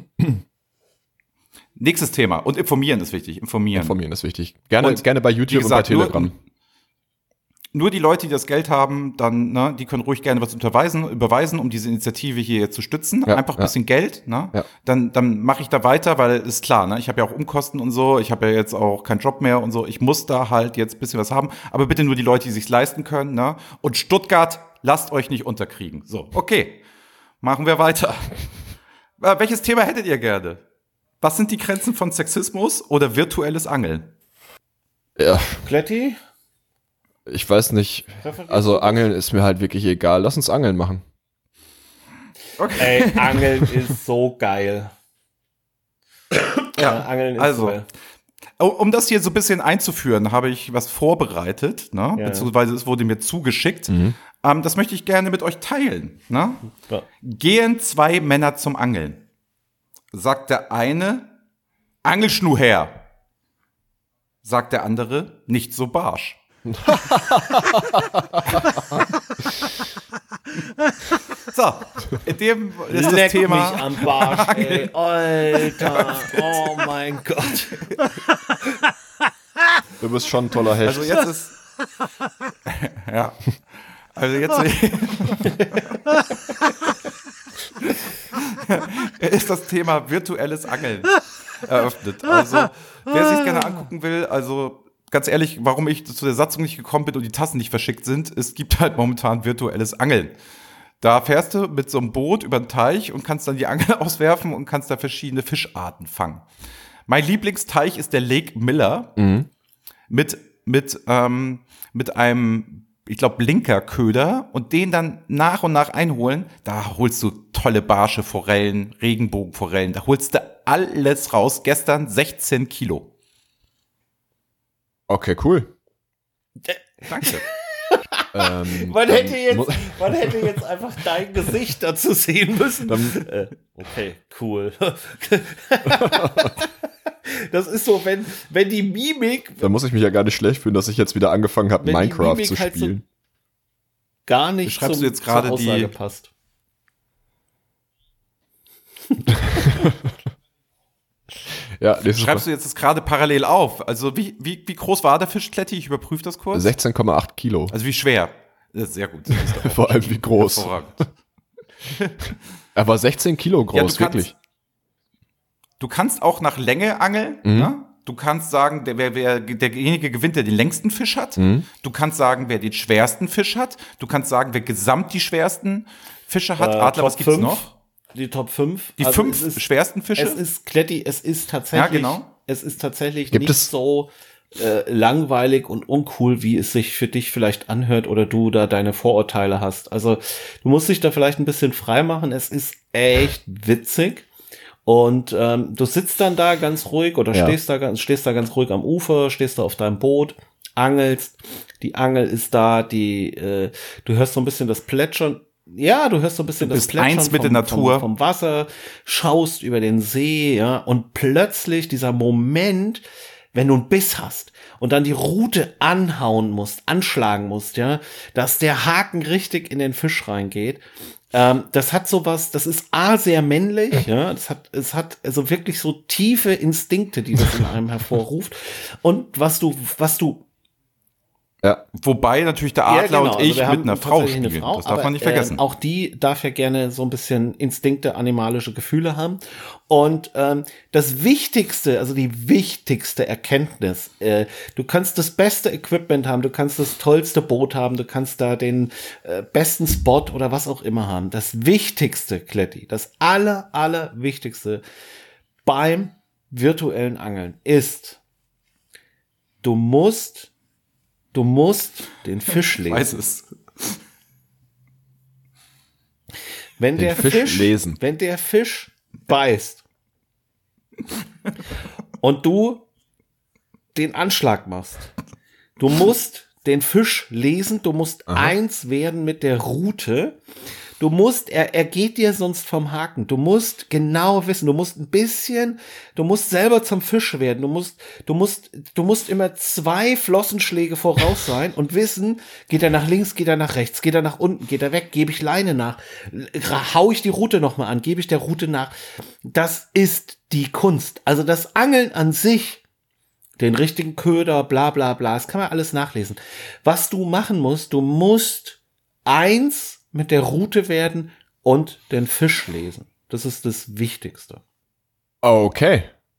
nächstes Thema. Und informieren ist wichtig. Informieren. Informieren ist wichtig. Gerne, Und gerne bei YouTube wie gesagt, und bei Telegram. Nur, nur die Leute, die das Geld haben, dann, ne, die können ruhig gerne was unterweisen, überweisen, um diese Initiative hier jetzt zu stützen. Ja, Einfach ein ja. bisschen Geld, ne? Ja. Dann, dann mache ich da weiter, weil ist klar, ne? Ich habe ja auch Umkosten und so. Ich habe ja jetzt auch keinen Job mehr und so. Ich muss da halt jetzt ein bisschen was haben. Aber bitte nur die Leute, die sich's leisten können, ne? Und Stuttgart, lasst euch nicht unterkriegen. So, okay. Machen wir weiter. Äh, welches Thema hättet ihr gerne? Was sind die Grenzen von Sexismus oder virtuelles Angeln? Ja, Kletti? ich weiß nicht. Also Angeln ist mir halt wirklich egal. Lass uns Angeln machen. Okay. Ey, Angeln ist so geil. Ja, Äh, Angeln ist also, geil. um um das hier so ein bisschen einzuführen, habe ich was vorbereitet, ne? Ja. Beziehungsweise es wurde mir zugeschickt. Mhm. Ähm, das möchte ich gerne mit euch teilen. Ne? Ja. Gehen zwei Männer zum Angeln. Sagt der eine, Angelschnur her. Sagt der andere, nicht so barsch. So, in dem ist das Leck Thema. mich am Barsch, ey. Alter, oh mein Gott. Du bist schon ein toller Hecht. Also jetzt ist. Ja. Also jetzt ist das Thema virtuelles Angeln eröffnet. Also, wer sich gerne angucken will, also ganz ehrlich, warum ich zu der Satzung nicht gekommen bin und die Tassen nicht verschickt sind, es gibt halt momentan virtuelles Angeln. Da fährst du mit so einem Boot über den Teich und kannst dann die Angel auswerfen und kannst da verschiedene Fischarten fangen. Mein Lieblingsteich ist der Lake Miller Mhm. mit, mit, ähm, mit einem, ich glaube, Blinkerköder und den dann nach und nach einholen. Da holst du tolle Barsche, Forellen, Regenbogenforellen. Da holst du alles raus. Gestern sechzehn Kilo. Okay, cool. Danke. Ähm, Man dann hätte, jetzt, mu- man hätte jetzt einfach dein Gesicht dazu sehen müssen. Dann- Äh, okay, cool. Das ist so, wenn, wenn die Mimik Da muss ich mich ja gar nicht schlecht fühlen, dass ich jetzt wieder angefangen habe, Wenn die Minecraft Mimik zu halt so- spielen. gar nicht Schreibst zum, du jetzt gerade zur Aussage die- passt. Ja, das Schreibst du jetzt das gerade parallel auf? Also wie, wie, wie groß war der Fisch, Kletti? Ich überprüfe das kurz. sechzehn Komma acht Kilo. Also wie schwer? Das ist sehr gut. Das ist doch Vor allem wie groß. hervorragend. Er war sechzehn Kilo Ja, du groß, kannst- wirklich. Du kannst auch nach Länge angeln. Mhm. Ne? Du kannst sagen, der, wer, wer, derjenige gewinnt, der den längsten Fisch hat. Mhm. Du kannst sagen, wer den schwersten Fisch hat. Du kannst sagen, wer gesamt die schwersten Fische hat. Äh, Adler, Top was gibt's fünf. noch? Die Top fünf. Die Also fünf es ist, schwersten Fische? Es ist, Kletti, es ist tatsächlich, Ja, genau. es ist tatsächlich Gibt nicht es- so äh, langweilig und uncool, wie es sich für dich vielleicht anhört oder du da deine Vorurteile hast. Also du musst dich da vielleicht ein bisschen frei machen. Es ist echt witzig. Und ähm, du sitzt dann da ganz ruhig oder Ja. stehst da ganz, stehst da ganz ruhig am Ufer, stehst da auf deinem Boot, angelst. Die Angel ist da, die, äh, du hörst so ein bisschen das Plätschern. Ja, du hörst so ein bisschen Du das bist Plätschern eins mit der vom, Natur. Vom, vom Wasser, schaust über den See, ja, und plötzlich dieser Moment, wenn du einen Biss hast und dann die Rute anhauen musst, anschlagen musst, ja, dass der Haken richtig in den Fisch reingeht. Ähm, das hat sowas, das ist A, sehr männlich, ja, das hat, es hat also wirklich so tiefe Instinkte, die das in einem hervorruft. Und was du, was du Ja. Wobei natürlich der Adler und also ich wir mit haben einer Frau tatsächlich eine spielen. Frau, Das darf aber, man nicht vergessen. Äh, auch die darf ja gerne so ein bisschen Instinkte, animalische Gefühle haben. Und ähm, das Wichtigste, also die wichtigste Erkenntnis, äh, du kannst das beste Equipment haben, du kannst das tollste Boot haben, du kannst da den äh, besten Spot oder was auch immer haben. Das Wichtigste, Kletti, das aller, aller Wichtigste beim virtuellen Angeln ist, du musst Du musst den Fisch Ich lesen. weiß es. Wenn Den der Fisch Fisch, lesen. wenn der Fisch beißt und du den Anschlag machst, du musst den Fisch lesen, du musst Aha. eins werden mit der Rute, du musst, er, er geht dir sonst vom Haken. Du musst genau wissen, du musst ein bisschen, du musst selber zum Fisch werden. Du musst, du musst, du musst immer zwei Flossenschläge voraus sein und wissen, geht er nach links, geht er nach rechts, geht er nach unten, geht er weg, gebe ich Leine nach, hau ich die Route nochmal an, gebe ich der Route nach. Das ist die Kunst. Also das Angeln an sich, den richtigen Köder, bla bla bla, das kann man alles nachlesen. Was du machen musst, du musst eins mit der Route werden und den Fisch lesen. Das ist das Wichtigste. Okay.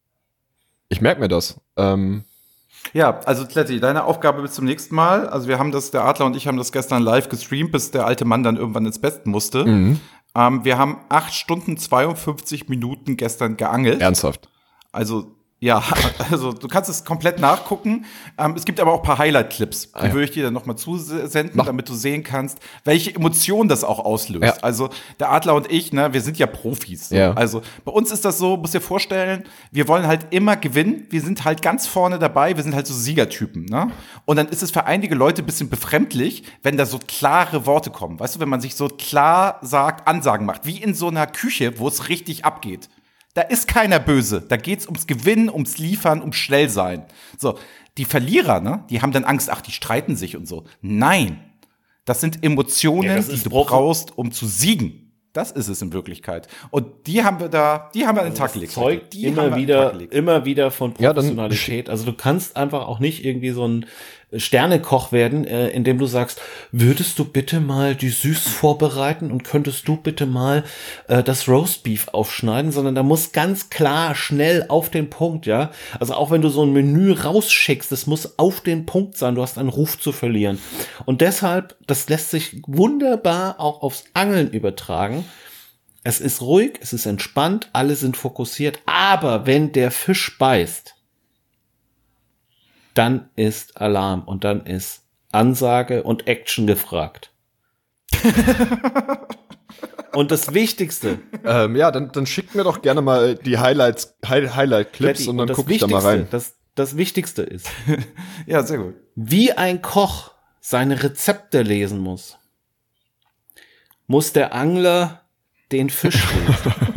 Ich merke mir das. Ähm. Ja, also Kletti, deine Aufgabe bis zum nächsten Mal. Also wir haben das, der Adler und ich haben das gestern live gestreamt, bis der alte Mann dann irgendwann ins Bett musste. Mhm. Ähm, wir haben acht Stunden zweiundfünfzig Minuten gestern geangelt. Ernsthaft? Also ja, also du kannst es komplett nachgucken. Ähm, es gibt aber auch ein paar Highlight-Clips, die ah, ja. würde ich dir dann nochmal zusenden, Mach. damit du sehen kannst, welche Emotionen das auch auslöst. Ja. Also der Adler und ich, ne, wir sind ja Profis. So. Ja. Also bei uns ist das so, musst dir vorstellen, wir wollen halt immer gewinnen. Wir sind halt ganz vorne dabei, wir sind halt so Siegertypen. Ne? Und dann ist es für einige Leute ein bisschen befremdlich, wenn da so klare Worte kommen. Weißt du, wenn man sich so klar sagt, Ansagen macht, wie in so einer Küche, wo es richtig abgeht. Da ist keiner böse. Da geht's ums Gewinnen, ums Liefern, ums Schnellsein. So, die Verlierer, ne, die haben dann Angst, ach, die streiten sich und so. Nein, das sind Emotionen, Ja, das die ist du Profi- brauchst, um zu siegen. Das ist es in Wirklichkeit. Und die haben wir da, die haben wir an den Tag gelegt. Zeugt Die haben wir immer an den wieder, Tag gelegt. immer wieder von Ja, dann- Professionalität. Also du kannst einfach auch nicht irgendwie so ein Sternekoch werden, äh, indem du sagst, würdest du bitte mal die Süß vorbereiten und könntest du bitte mal äh, das Roastbeef aufschneiden, sondern da muss ganz klar, schnell auf den Punkt, ja. Also auch wenn du so ein Menü rausschickst, das muss auf den Punkt sein, du hast einen Ruf zu verlieren. Und deshalb, das lässt sich wunderbar auch aufs Angeln übertragen. Es ist ruhig, es ist entspannt, alle sind fokussiert, aber wenn der Fisch beißt, dann ist Alarm und dann ist Ansage und Action gefragt. Und das Wichtigste, Ähm, ja, dann, dann schickt mir doch gerne mal die Highlights, Hi- Highlight-Clips Kletti, und dann das gucke ich da mal Wichtigste, rein. Das, das Wichtigste ist, Ja, sehr gut. wie ein Koch seine Rezepte lesen muss, muss der Angler den Fisch lesen.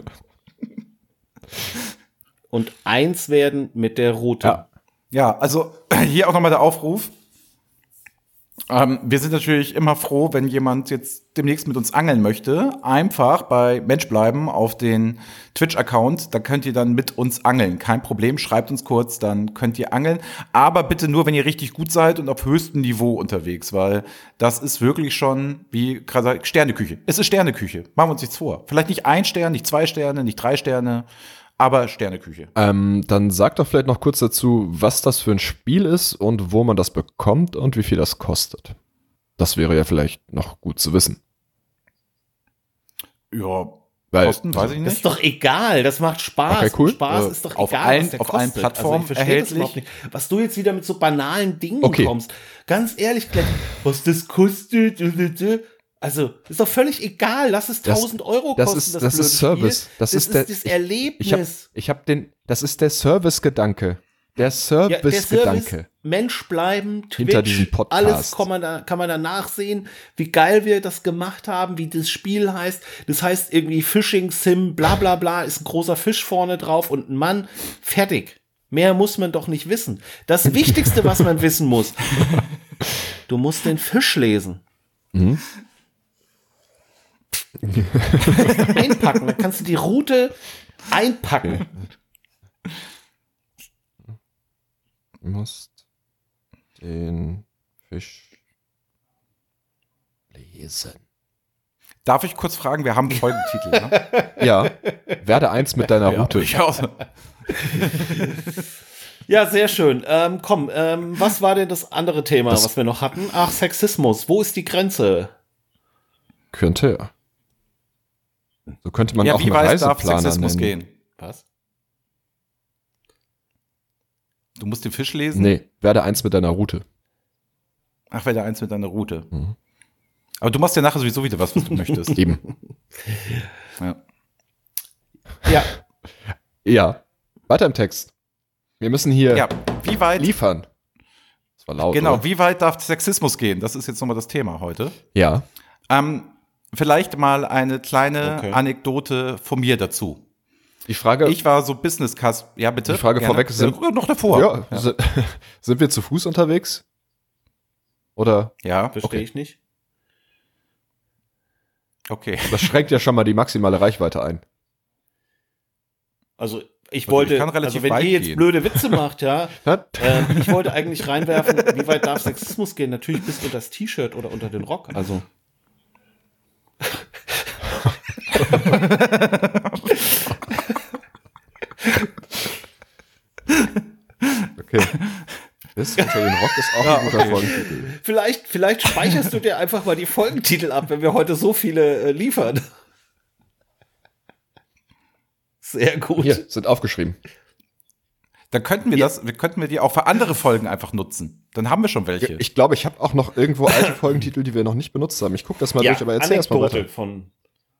Und eins werden mit der Route. Ja. Ja, also hier auch nochmal der Aufruf. Ähm, wir sind natürlich immer froh, wenn jemand jetzt demnächst mit uns angeln möchte. Einfach bei Mensch bleiben auf den Twitch-Account. Da könnt ihr dann mit uns angeln. Kein Problem, schreibt uns kurz, dann könnt ihr angeln. Aber bitte nur, wenn ihr richtig gut seid und auf höchstem Niveau unterwegs, weil das ist wirklich schon, wie gerade gesagt, Sterneküche. Es ist Sterneküche, machen wir uns nichts vor. Vielleicht nicht ein Stern, nicht zwei Sterne, nicht drei Sterne, aber Sterneküche. Ähm, dann sag doch vielleicht noch kurz dazu, was das für ein Spiel ist und wo man das bekommt und wie viel das kostet. Das wäre ja vielleicht noch gut zu wissen. Ja, Weil, Kosten, weiß ich Das nicht. ist doch egal, das macht Spaß. Okay, cool. Spaß Äh, ist doch auf egal, allen- was der auf allen kostet. Plattformen also ich verstehe das erhältlich. überhaupt nicht. Was du jetzt wieder mit so banalen Dingen Okay. kommst. Ganz ehrlich, Glenn, was das kostet, also ist doch völlig egal, lass es Das- tausend Euro das kosten. ist- das blöde ist Service. Spiel. Das Das ist der- das ich- Erlebnis. Ich habe ich hab den, das ist der Service-Gedanke. Der Ja, der Service-Gedanke. Service, Mensch bleiben, Twitch, Hinter diesem Podcast. alles kann man, da, kann man da nachsehen, wie geil wir das gemacht haben, wie das Spiel heißt. Das heißt irgendwie Fishing Sim, bla bla bla, ist ein großer Fisch vorne drauf und ein Mann, fertig. Mehr muss man doch nicht wissen. Das Wichtigste, was man wissen muss, du musst den Fisch lesen. Mhm. Einpacken, dann kannst du die Route einpacken. Du musst den Fisch lesen. Darf ich kurz fragen, wir haben Folgentitel, ne? Ja, werde eins mit deiner Route. Ich auch. Ja, sehr schön. Ähm, komm, ähm, was war denn das andere Thema, Das- was wir noch hatten? Ach, Sexismus. Wo ist die Grenze? Könnte ja. So könnte man Ja, auch wie einen weit darf Reiseplaner Sexismus nennen. gehen? Was? Du musst den Fisch lesen? Nee, werde eins mit deiner Route. Ach, wäre der eins mit deiner Route. Mhm. Aber du machst ja nachher sowieso wieder was, was du möchtest. Eben. Ja. Ja, Ja, weiter im Text. Wir müssen hier ja, wie weit, liefern. Das war laut, genau, oder? wie weit darf Sexismus gehen? Das ist jetzt nochmal das Thema heute. Ja. Ähm, vielleicht mal eine kleine Okay. Anekdote von mir dazu. Die Frage, Ich war so Business Class, ja bitte. Die Frage Gerne. vorweg, sind- Ja, noch davor. ja, Sind, sind wir zu Fuß unterwegs? Oder? Ja, Verstehe Okay. ich nicht. okay. Das schränkt ja schon mal die maximale Reichweite ein. Also ich Also, wollte, ich kann relativ also wenn weit ihr jetzt gehen. blöde Witze macht, ja, Ja? ähm, ich wollte eigentlich reinwerfen, wie weit darf Sexismus gehen? Natürlich bis unter das T-Shirt oder unter den Rock. Also Okay. Bis unter den Rock ist auch Ja, ein guter okay. Folgentitel. vielleicht, vielleicht speicherst du dir einfach mal die Folgentitel ab, wenn wir heute so viele äh, liefern. Sehr gut. Hier, sind aufgeschrieben. Dann könnten wir Ja. das, wir könnten wir die auch für andere Folgen einfach nutzen. Dann haben wir schon welche. Ich glaube, ich habe auch noch irgendwo alte Folgentitel, die wir noch nicht benutzt haben. Ich gucke das mal durch, aber erzähl erst mal Anekdote weiter. von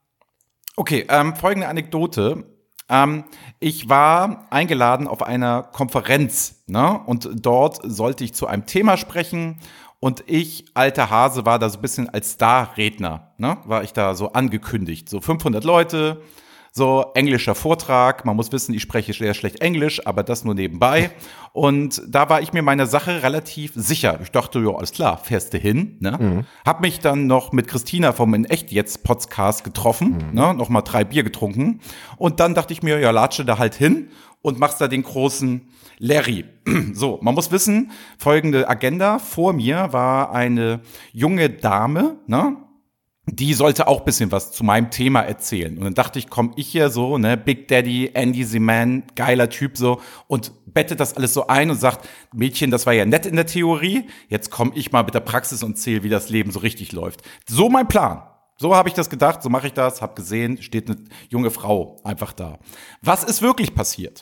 Okay, ähm, folgende Anekdote. Ähm, ich war eingeladen auf einer Konferenz, ne? Und dort sollte ich zu einem Thema sprechen. Und ich, alter Hase, war da so ein bisschen als Star-Redner, ne? War ich da so angekündigt. So fünfhundert Leute, so englischer Vortrag. Man muss wissen, ich spreche sehr schlecht Englisch, aber das nur nebenbei. Und da war ich mir meiner Sache relativ sicher. Ich dachte, ja, alles klar, fährst du hin, ne? Mhm. Hab mich dann noch mit Christina vom In Echt Jetzt Podcast getroffen, ne? Noch mal drei Bier getrunken. Und dann dachte ich mir, ja, latsche da halt hin und machst da den großen Larry. So, man muss wissen, folgende Agenda. Vor mir war eine junge Dame, ne? Die sollte auch ein bisschen was zu meinem Thema erzählen. Und dann dachte ich, komm ich hier so, ne, Big Daddy, Andy the Man, geiler Typ so, und bette das alles so ein und sagt, Mädchen, das war ja nett in der Theorie, jetzt komm ich mal mit der Praxis und zähle, wie das Leben so richtig läuft. So mein Plan. So habe ich das gedacht, so mache ich das, hab gesehen, steht eine junge Frau einfach da. Was ist wirklich passiert?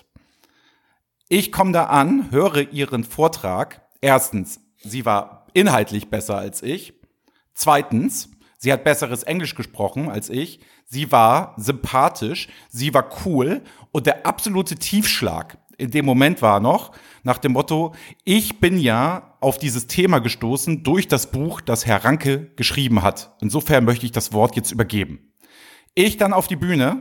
Ich komme da an, höre ihren Vortrag. Erstens, sie war inhaltlich besser als ich. Zweitens, sie hat besseres Englisch gesprochen als ich. Sie war sympathisch, sie war cool. Und der absolute Tiefschlag in dem Moment war noch nach dem Motto, ich bin ja auf dieses Thema gestoßen durch das Buch, das Herr Ranke geschrieben hat. Insofern möchte ich das Wort jetzt übergeben. Ich dann auf die Bühne,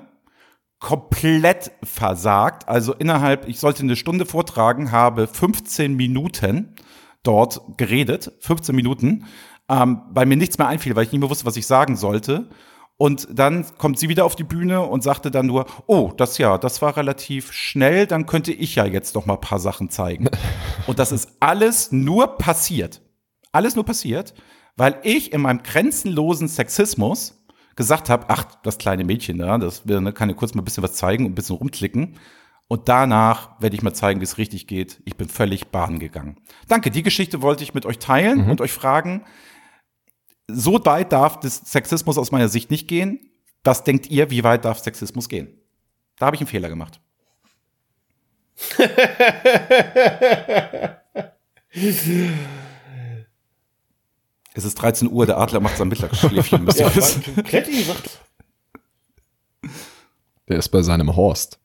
komplett versagt. Also innerhalb, ich sollte eine Stunde vortragen, habe fünfzehn Minuten dort geredet, fünfzehn Minuten, ähm, weil mir nichts mehr einfiel, weil ich nicht mehr wusste, was ich sagen sollte. Und dann kommt sie wieder auf die Bühne und sagte dann nur, oh, das ja, das war relativ schnell, dann könnte ich ja jetzt noch mal ein paar Sachen zeigen. Und das ist alles nur passiert. Alles nur passiert, weil ich in meinem grenzenlosen Sexismus gesagt habe, ach, das kleine Mädchen da, das ne, kann ja kurz mal ein bisschen was zeigen und ein bisschen rumklicken. Und danach werde ich mal zeigen, wie es richtig geht. Ich bin völlig baden gegangen. Danke, die Geschichte wollte ich mit euch teilen Mhm. und euch fragen, so weit darf das Sexismus aus meiner Sicht nicht gehen. Was denkt ihr, wie weit darf Sexismus gehen? Da habe ich einen Fehler gemacht. Es ist dreizehn Uhr, der Adler macht sein Mittagsschläfchen, müsst ihr ja, wissen. Kletti sagt, Der ist bei seinem Horst.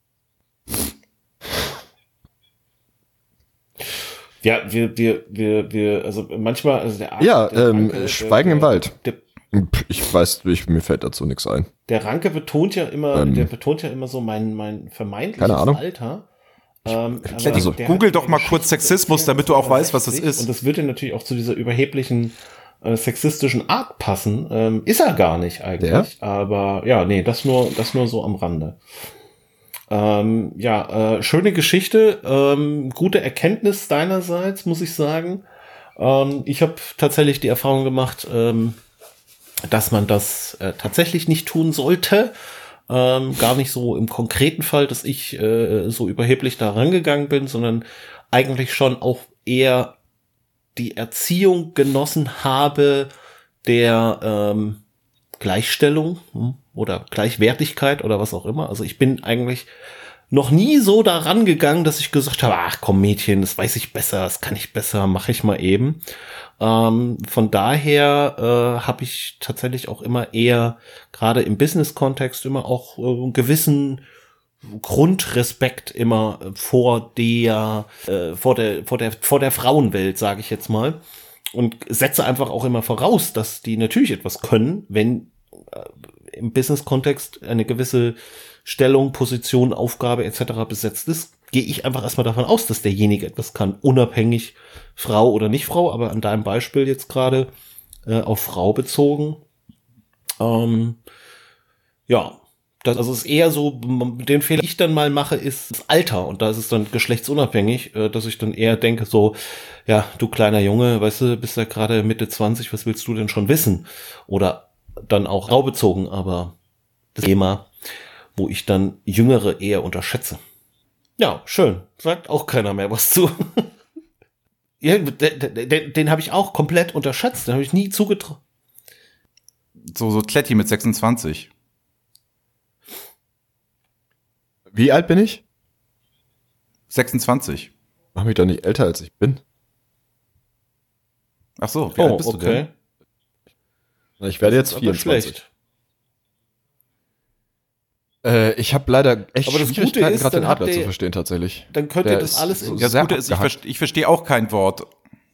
ja, wir, wir, wir, wir, also manchmal, also der Ar- Ja, der ähm, Ranke, Schweigen der, im Wald. Der, Pff, Ich weiß, ich, mir fällt dazu nichts ein. der Ranke betont ja immer, Ähm, der betont ja immer so mein, mein vermeintliches Keine Ahnung. Alter. Ähm, aber Kletti, also, der google hat doch mal eine kurz Geschichte Sexismus, erzählt damit du auch von weißt, was das sechzig. ist. Und das würde natürlich auch zu dieser überheblichen äh, sexistischen Art passen. Ähm, ist er gar nicht eigentlich. Der? Aber ja, nee, das nur, das nur so am Rande. Ähm, ja, äh, schöne Geschichte, ähm, gute Erkenntnis deinerseits, muss ich sagen. Ähm, ich habe tatsächlich die Erfahrung gemacht, ähm, dass man das äh, tatsächlich nicht tun sollte. Ähm, gar nicht so im konkreten Fall, dass ich äh, so überheblich da rangegangen bin, sondern eigentlich schon auch eher die Erziehung genossen habe der ähm, Gleichstellung hm, oder Gleichwertigkeit oder was auch immer. Also ich bin eigentlich noch nie so daran gegangen, dass ich gesagt habe, ach komm Mädchen, das weiß ich besser, das kann ich besser, mache ich mal eben. Ähm, von daher äh, habe ich tatsächlich auch immer eher, gerade im Business-Kontext, immer auch äh, einen gewissen Grundrespekt immer vor der, äh, vor der, vor der, vor der Frauenwelt, sage ich jetzt mal. Und setze einfach auch immer voraus, dass die natürlich etwas können, wenn im Business-Kontext eine gewisse Stellung, Position, Aufgabe et cetera besetzt ist, gehe ich einfach erstmal davon aus, dass derjenige etwas kann, unabhängig Frau oder nicht Frau, aber an deinem Beispiel jetzt gerade äh, auf Frau bezogen. Ähm, ja, das also ist eher so, den Fehler, den ich dann mal mache, ist das Alter, und da ist es dann geschlechtsunabhängig, äh, dass ich dann eher denke so, ja, du kleiner Junge, weißt du, bist ja gerade Mitte zwanzig, was willst du denn schon wissen? Oder dann auch fraubezogen, aber das Thema, wo ich dann Jüngere eher unterschätze. Ja, schön. Sagt auch keiner mehr was zu. Ja, den den, den habe ich auch komplett unterschätzt. Den habe ich nie zugetraut. So, so Kletti mit sechsundzwanzig. Wie alt bin ich? sechsundzwanzig. Mach mich doch nicht älter, als ich bin. Ach so, wie Oh, alt bist du okay. denn? Ich werde jetzt Das ist aber vierundzwanzig. schlecht. Äh, ich habe leider echt Aber das Gute Schwierigkeiten, ist, gerade den dann habt Adler ihr- zu verstehen tatsächlich. Dann könnt Der ihr das ist alles so in, Ja, das sehr Gute ist, ich, abgehackt. verste- ich verstehe auch kein Wort.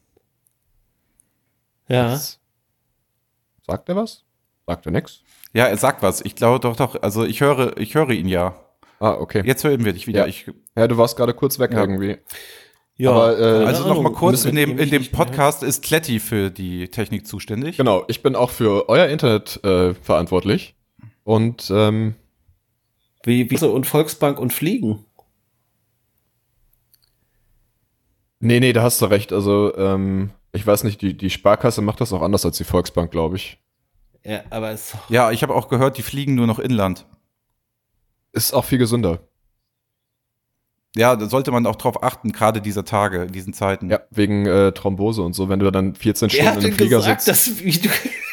ja. Das- Sagt er was? Sagt er nix? Ja, er sagt was. Ich glaube doch, doch. Also ich höre, ich höre ihn ja. Ah, okay. Jetzt hören wir dich wieder. Ja. Ich, Ja, du warst gerade kurz weg Ja. irgendwie. Ja, Aber, äh, keine also noch Ahnung, mal kurz, müssen in dem, wir in dem nicht mehr- Podcast ist Kletti für die Technik zuständig. Genau, ich bin auch für euer Internet äh, verantwortlich. Und ähm, Wie, wie und Volksbank und Fliegen. nee, nee, da hast du recht. Also, ähm, ich weiß nicht, die, die Sparkasse macht das auch anders als die Volksbank, glaube ich. Ja, aber es Ja, ich habe auch gehört, die fliegen nur noch inland. Ist auch viel gesünder. Ja, da sollte man auch drauf achten, gerade dieser Tage, in diesen Zeiten. Ja, wegen äh, Thrombose und so, wenn du dann vierzehn Wer Stunden hat im denn Flieger gesagt, sitzt. dass wie du,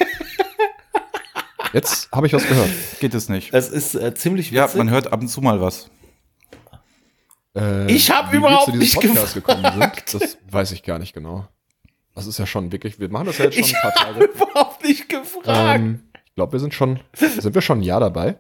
Jetzt habe ich was gehört. Geht es nicht. das ist äh, ziemlich Ja, witzig. man hört ab und zu mal was. Äh, Ich hab wie wir überhaupt zu diesem nicht Podcast gekommen sind, das weiß ich gar nicht genau. Das ist ja schon wirklich, wir machen das ja jetzt schon Ich ein paar habe Tage. überhaupt nicht gefragt. Ähm, ich glaube, wir sind schon, sind wir schon ein Jahr dabei?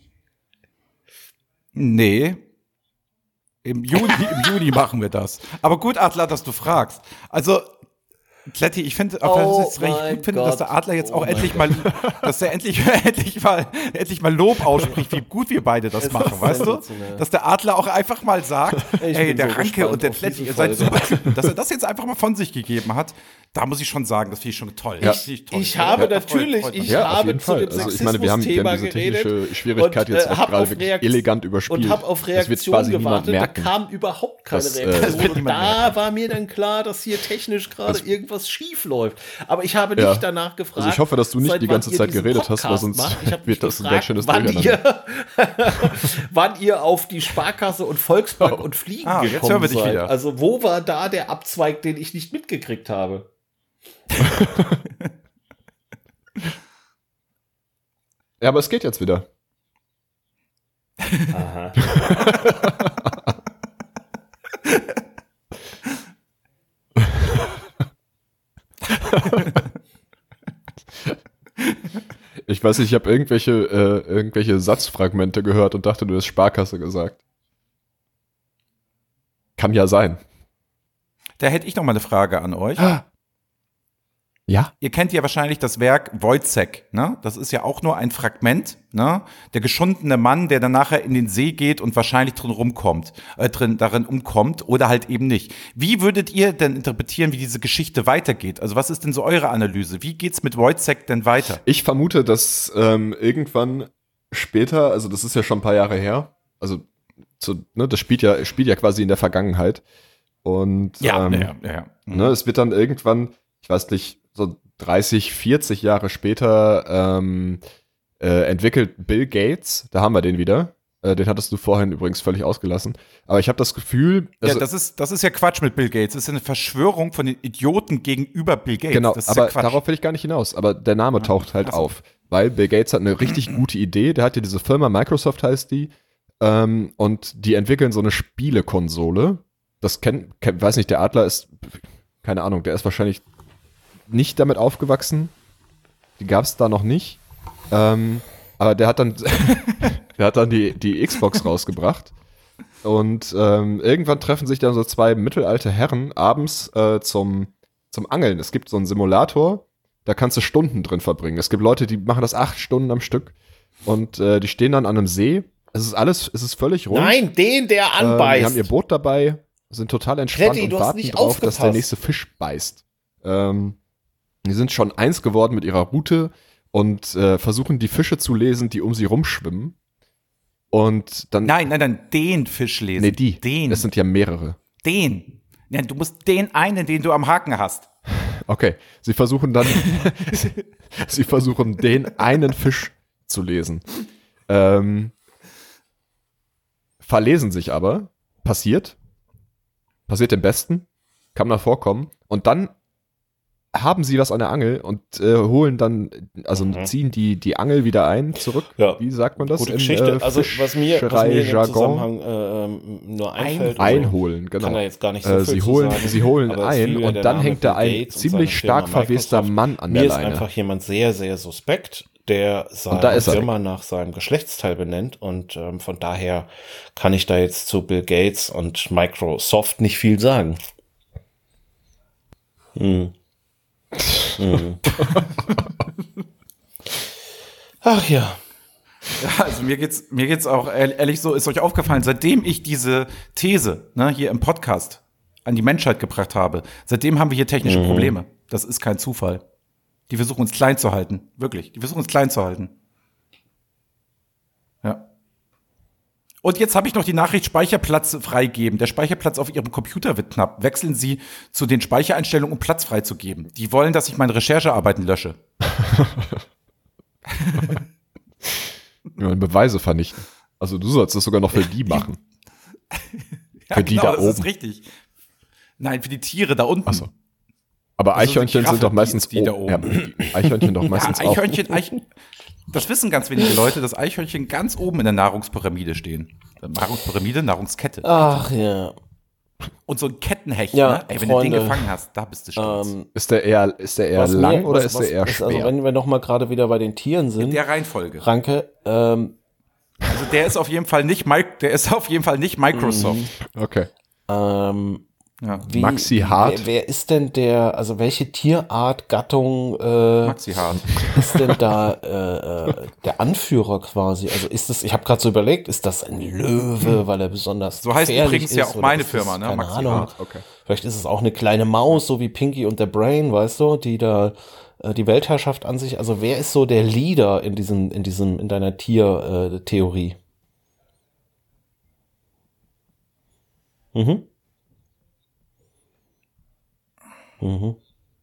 Nee. Im Juni, im Juni machen wir das. Aber gut, Adler, dass du fragst. Also, Kletti, ich finde, auf Oh das ist recht mein gut finde, dass Gott. der Adler jetzt Oh auch mein endlich mal, dass er endlich, endlich mal, endlich mal Lob ausspricht, wie gut wir beide das Es machen, ist weißt du? sensationell. Dass der Adler auch einfach mal sagt, Ich ey, bin der so Ranke gespannt und der auf Kletti, diese ihr seid super Folge. Typen. Dass er das jetzt einfach mal von sich gegeben hat, da muss ich schon sagen, das finde ich schon toll. Ja. Richtig toll. Ich habe Ja, natürlich, freut mich. ich Ja, auf habe jeden zu Fall. dem Also ich meine, wir haben, wir haben diese Sexismus-Thema technische geredet Schwierigkeit und, jetzt äh, auch hab gerade auf wirklich Reakt- elegant überspielt. und habe auf Das wird Reaktion quasi niemand gewartet, da merken. kam überhaupt keine Das, äh, Reaktion. das wird und niemand da war mir dann klar, dass hier technisch gerade irgendwas schief läuft. Aber ich habe nicht Ja. danach gefragt. Also ich hoffe, dass du nicht seit die ganze wann ihr Zeit diesen geredet hast, weil Podcast sonst macht. Ich habe wird mich das ein ganz gefragt, schönes wann Durcheinander. ihr, wann ihr auf die Sparkasse und Volksbank und Fliegen Ah, jetzt gekommen hören wir dich seid. wieder. Also wo war da der Abzweig, den ich nicht mitgekriegt habe? Ja, aber es geht jetzt wieder. Aha. Ich weiß nicht, ich habe irgendwelche, äh, irgendwelche Satzfragmente gehört und dachte, du hast Sparkasse gesagt. Kann ja sein. Da hätte ich noch mal eine Frage an euch. Ja? Ihr kennt ja wahrscheinlich das Werk Wojciech, ne? Das ist ja auch nur ein Fragment, ne? Der geschundene Mann, der dann nachher in den See geht und wahrscheinlich drin rumkommt, äh, drin, darin umkommt oder halt eben nicht. Wie würdet ihr denn interpretieren, wie diese Geschichte weitergeht? Also was ist denn so eure Analyse? Wie geht's mit Wojciech denn weiter? Ich vermute, dass ähm, irgendwann später, also das ist ja schon ein paar Jahre her, also zu, ne, das spielt ja, spielt ja quasi in der Vergangenheit. Und ähm, ja, ja, ja. ne, es wird dann irgendwann, ich weiß nicht, so dreißig, vierzig Jahre später ähm, äh, entwickelt Bill Gates, da haben wir den wieder. Äh, den hattest du vorhin übrigens völlig ausgelassen. Aber ich habe das Gefühl, also, ja, das ist, das ist ja Quatsch mit Bill Gates. Das ist eine Verschwörung von den Idioten gegenüber Bill Gates. genau, das ist aber ja Quatsch. darauf will ich gar nicht hinaus. Aber der Name taucht halt Ach so. auf. Weil Bill Gates hat eine richtig gute Idee. Der hat ja diese Firma, Microsoft heißt die. Ähm, und die entwickeln so eine Spielekonsole. Das kennt, kennt, weiß nicht, der Adler ist, keine Ahnung, der ist wahrscheinlich nicht damit aufgewachsen. Die gab es da noch nicht. Ähm, aber der hat dann, der hat dann die, die Xbox rausgebracht. Und ähm, irgendwann treffen sich dann so zwei mittelalte Herren abends äh, zum, zum Angeln. Es gibt so einen Simulator, da kannst du Stunden drin verbringen. Es gibt Leute, die machen das acht Stunden am Stück und äh, die stehen dann an einem See. Es ist alles, es ist völlig rund. Nein, den, der Ähm, anbeißt. die haben ihr Boot dabei, sind total entspannt Freddy, und du hast warten nicht drauf, dass der aufgepasst. nächste Fisch beißt. Ähm, die sind schon eins geworden mit ihrer Route und äh, versuchen die Fische zu lesen, die um sie rumschwimmen. Und dann. Nein, nein, nein, den Fisch lesen. Nee, die. Den. Es sind ja mehrere. Den. Ja, du musst den einen, den du am Haken hast. Okay, sie versuchen dann, sie versuchen den einen Fisch zu lesen. Ähm, verlesen sich aber, passiert, passiert dem Besten, kann mal vorkommen. Und dann haben sie was an der Angel und äh, holen dann, also Mhm. ziehen die, die Angel wieder ein, zurück. Ja. Wie sagt man das? Gute im, Geschichte. äh, Also was mir, was mir in dem Fischerei-Jargon? Zusammenhang äh, ähm, nur einfällt, also, Einholen, genau. kann da jetzt gar nicht so Äh, viel sie zu holen, sagen, sie holen aber es ein fiel ja und der dann Name hängt da Bill ein Gates und ziemlich seine Firma stark verwester Microsoft. Mann an Mir der ist Leine. einfach jemand sehr, sehr suspekt, der da seine ist er. Firma nach seinem Geschlechtsteil benennt und ähm, von daher kann ich da jetzt zu Bill Gates und Microsoft nicht viel sagen. Hm. Hm. Ach ja. Ja, also mir geht's, mir geht's auch ehr- ehrlich so, ist euch aufgefallen, seitdem ich diese These, ne, hier im Podcast an die Menschheit gebracht habe, seitdem haben wir hier technische Mhm. Probleme. Das ist kein Zufall. Die versuchen uns klein zu halten. Wirklich. Die versuchen uns klein zu halten. Ja. Und jetzt habe ich noch die Nachricht, Speicherplatz freigeben. Der Speicherplatz auf Ihrem Computer wird knapp. Wechseln Sie zu den Speichereinstellungen, um Platz freizugeben. Die wollen, dass ich meine Recherchearbeiten lösche. Ja, und Beweise vernichten. Also du sollst das sogar noch für die machen. Ja, Für die da das oben. ist richtig. Nein, für die Tiere da unten. Ach so. Aber Also so Eichhörnchen Giraffe, sind doch die- meistens die da oh, oben. Ja, die Eichhörnchen doch meistens ja, Eichhörnchen, Eich, das wissen ganz wenige Leute, dass Eichhörnchen ganz oben in der Nahrungspyramide stehen. Nahrungspyramide, Nahrungskette. Ach ja. Und so ein Kettenhecht, Ja, ne? Ey, wenn Freunde, du den gefangen hast, da bist du stolz. Ähm, auch. Ist der eher, ist der eher was lang mir- oder was- ist was- der eher was- schwer? Also wenn wir noch mal gerade wieder bei den Tieren sind, In der Reihenfolge. Ranke, ähm, Also der ist auf jeden Fall nicht, Mi- der ist auf jeden Fall nicht Microsoft. Okay. ähm, Ja. wie, Maxi Hart. Wer, wer ist denn der, also welche Tierart, Gattung äh, Maxi Hart. ist denn da äh, äh, der Anführer quasi? Also ist das, ich habe gerade so überlegt, ist das ein Löwe, weil er besonders So heißt gefährlich übrigens ja ist, auch oder meine ist das, Firma, ne? Keine Maxi Ahnung. Hart. Okay. Vielleicht ist es auch eine kleine Maus, so wie Pinky und der Brain, weißt du, die da äh, die Weltherrschaft an sich. Also wer ist so der Leader in diesem, in diesem, in deiner Tiertheorie? Äh, Theorie? Mhm. Mhm.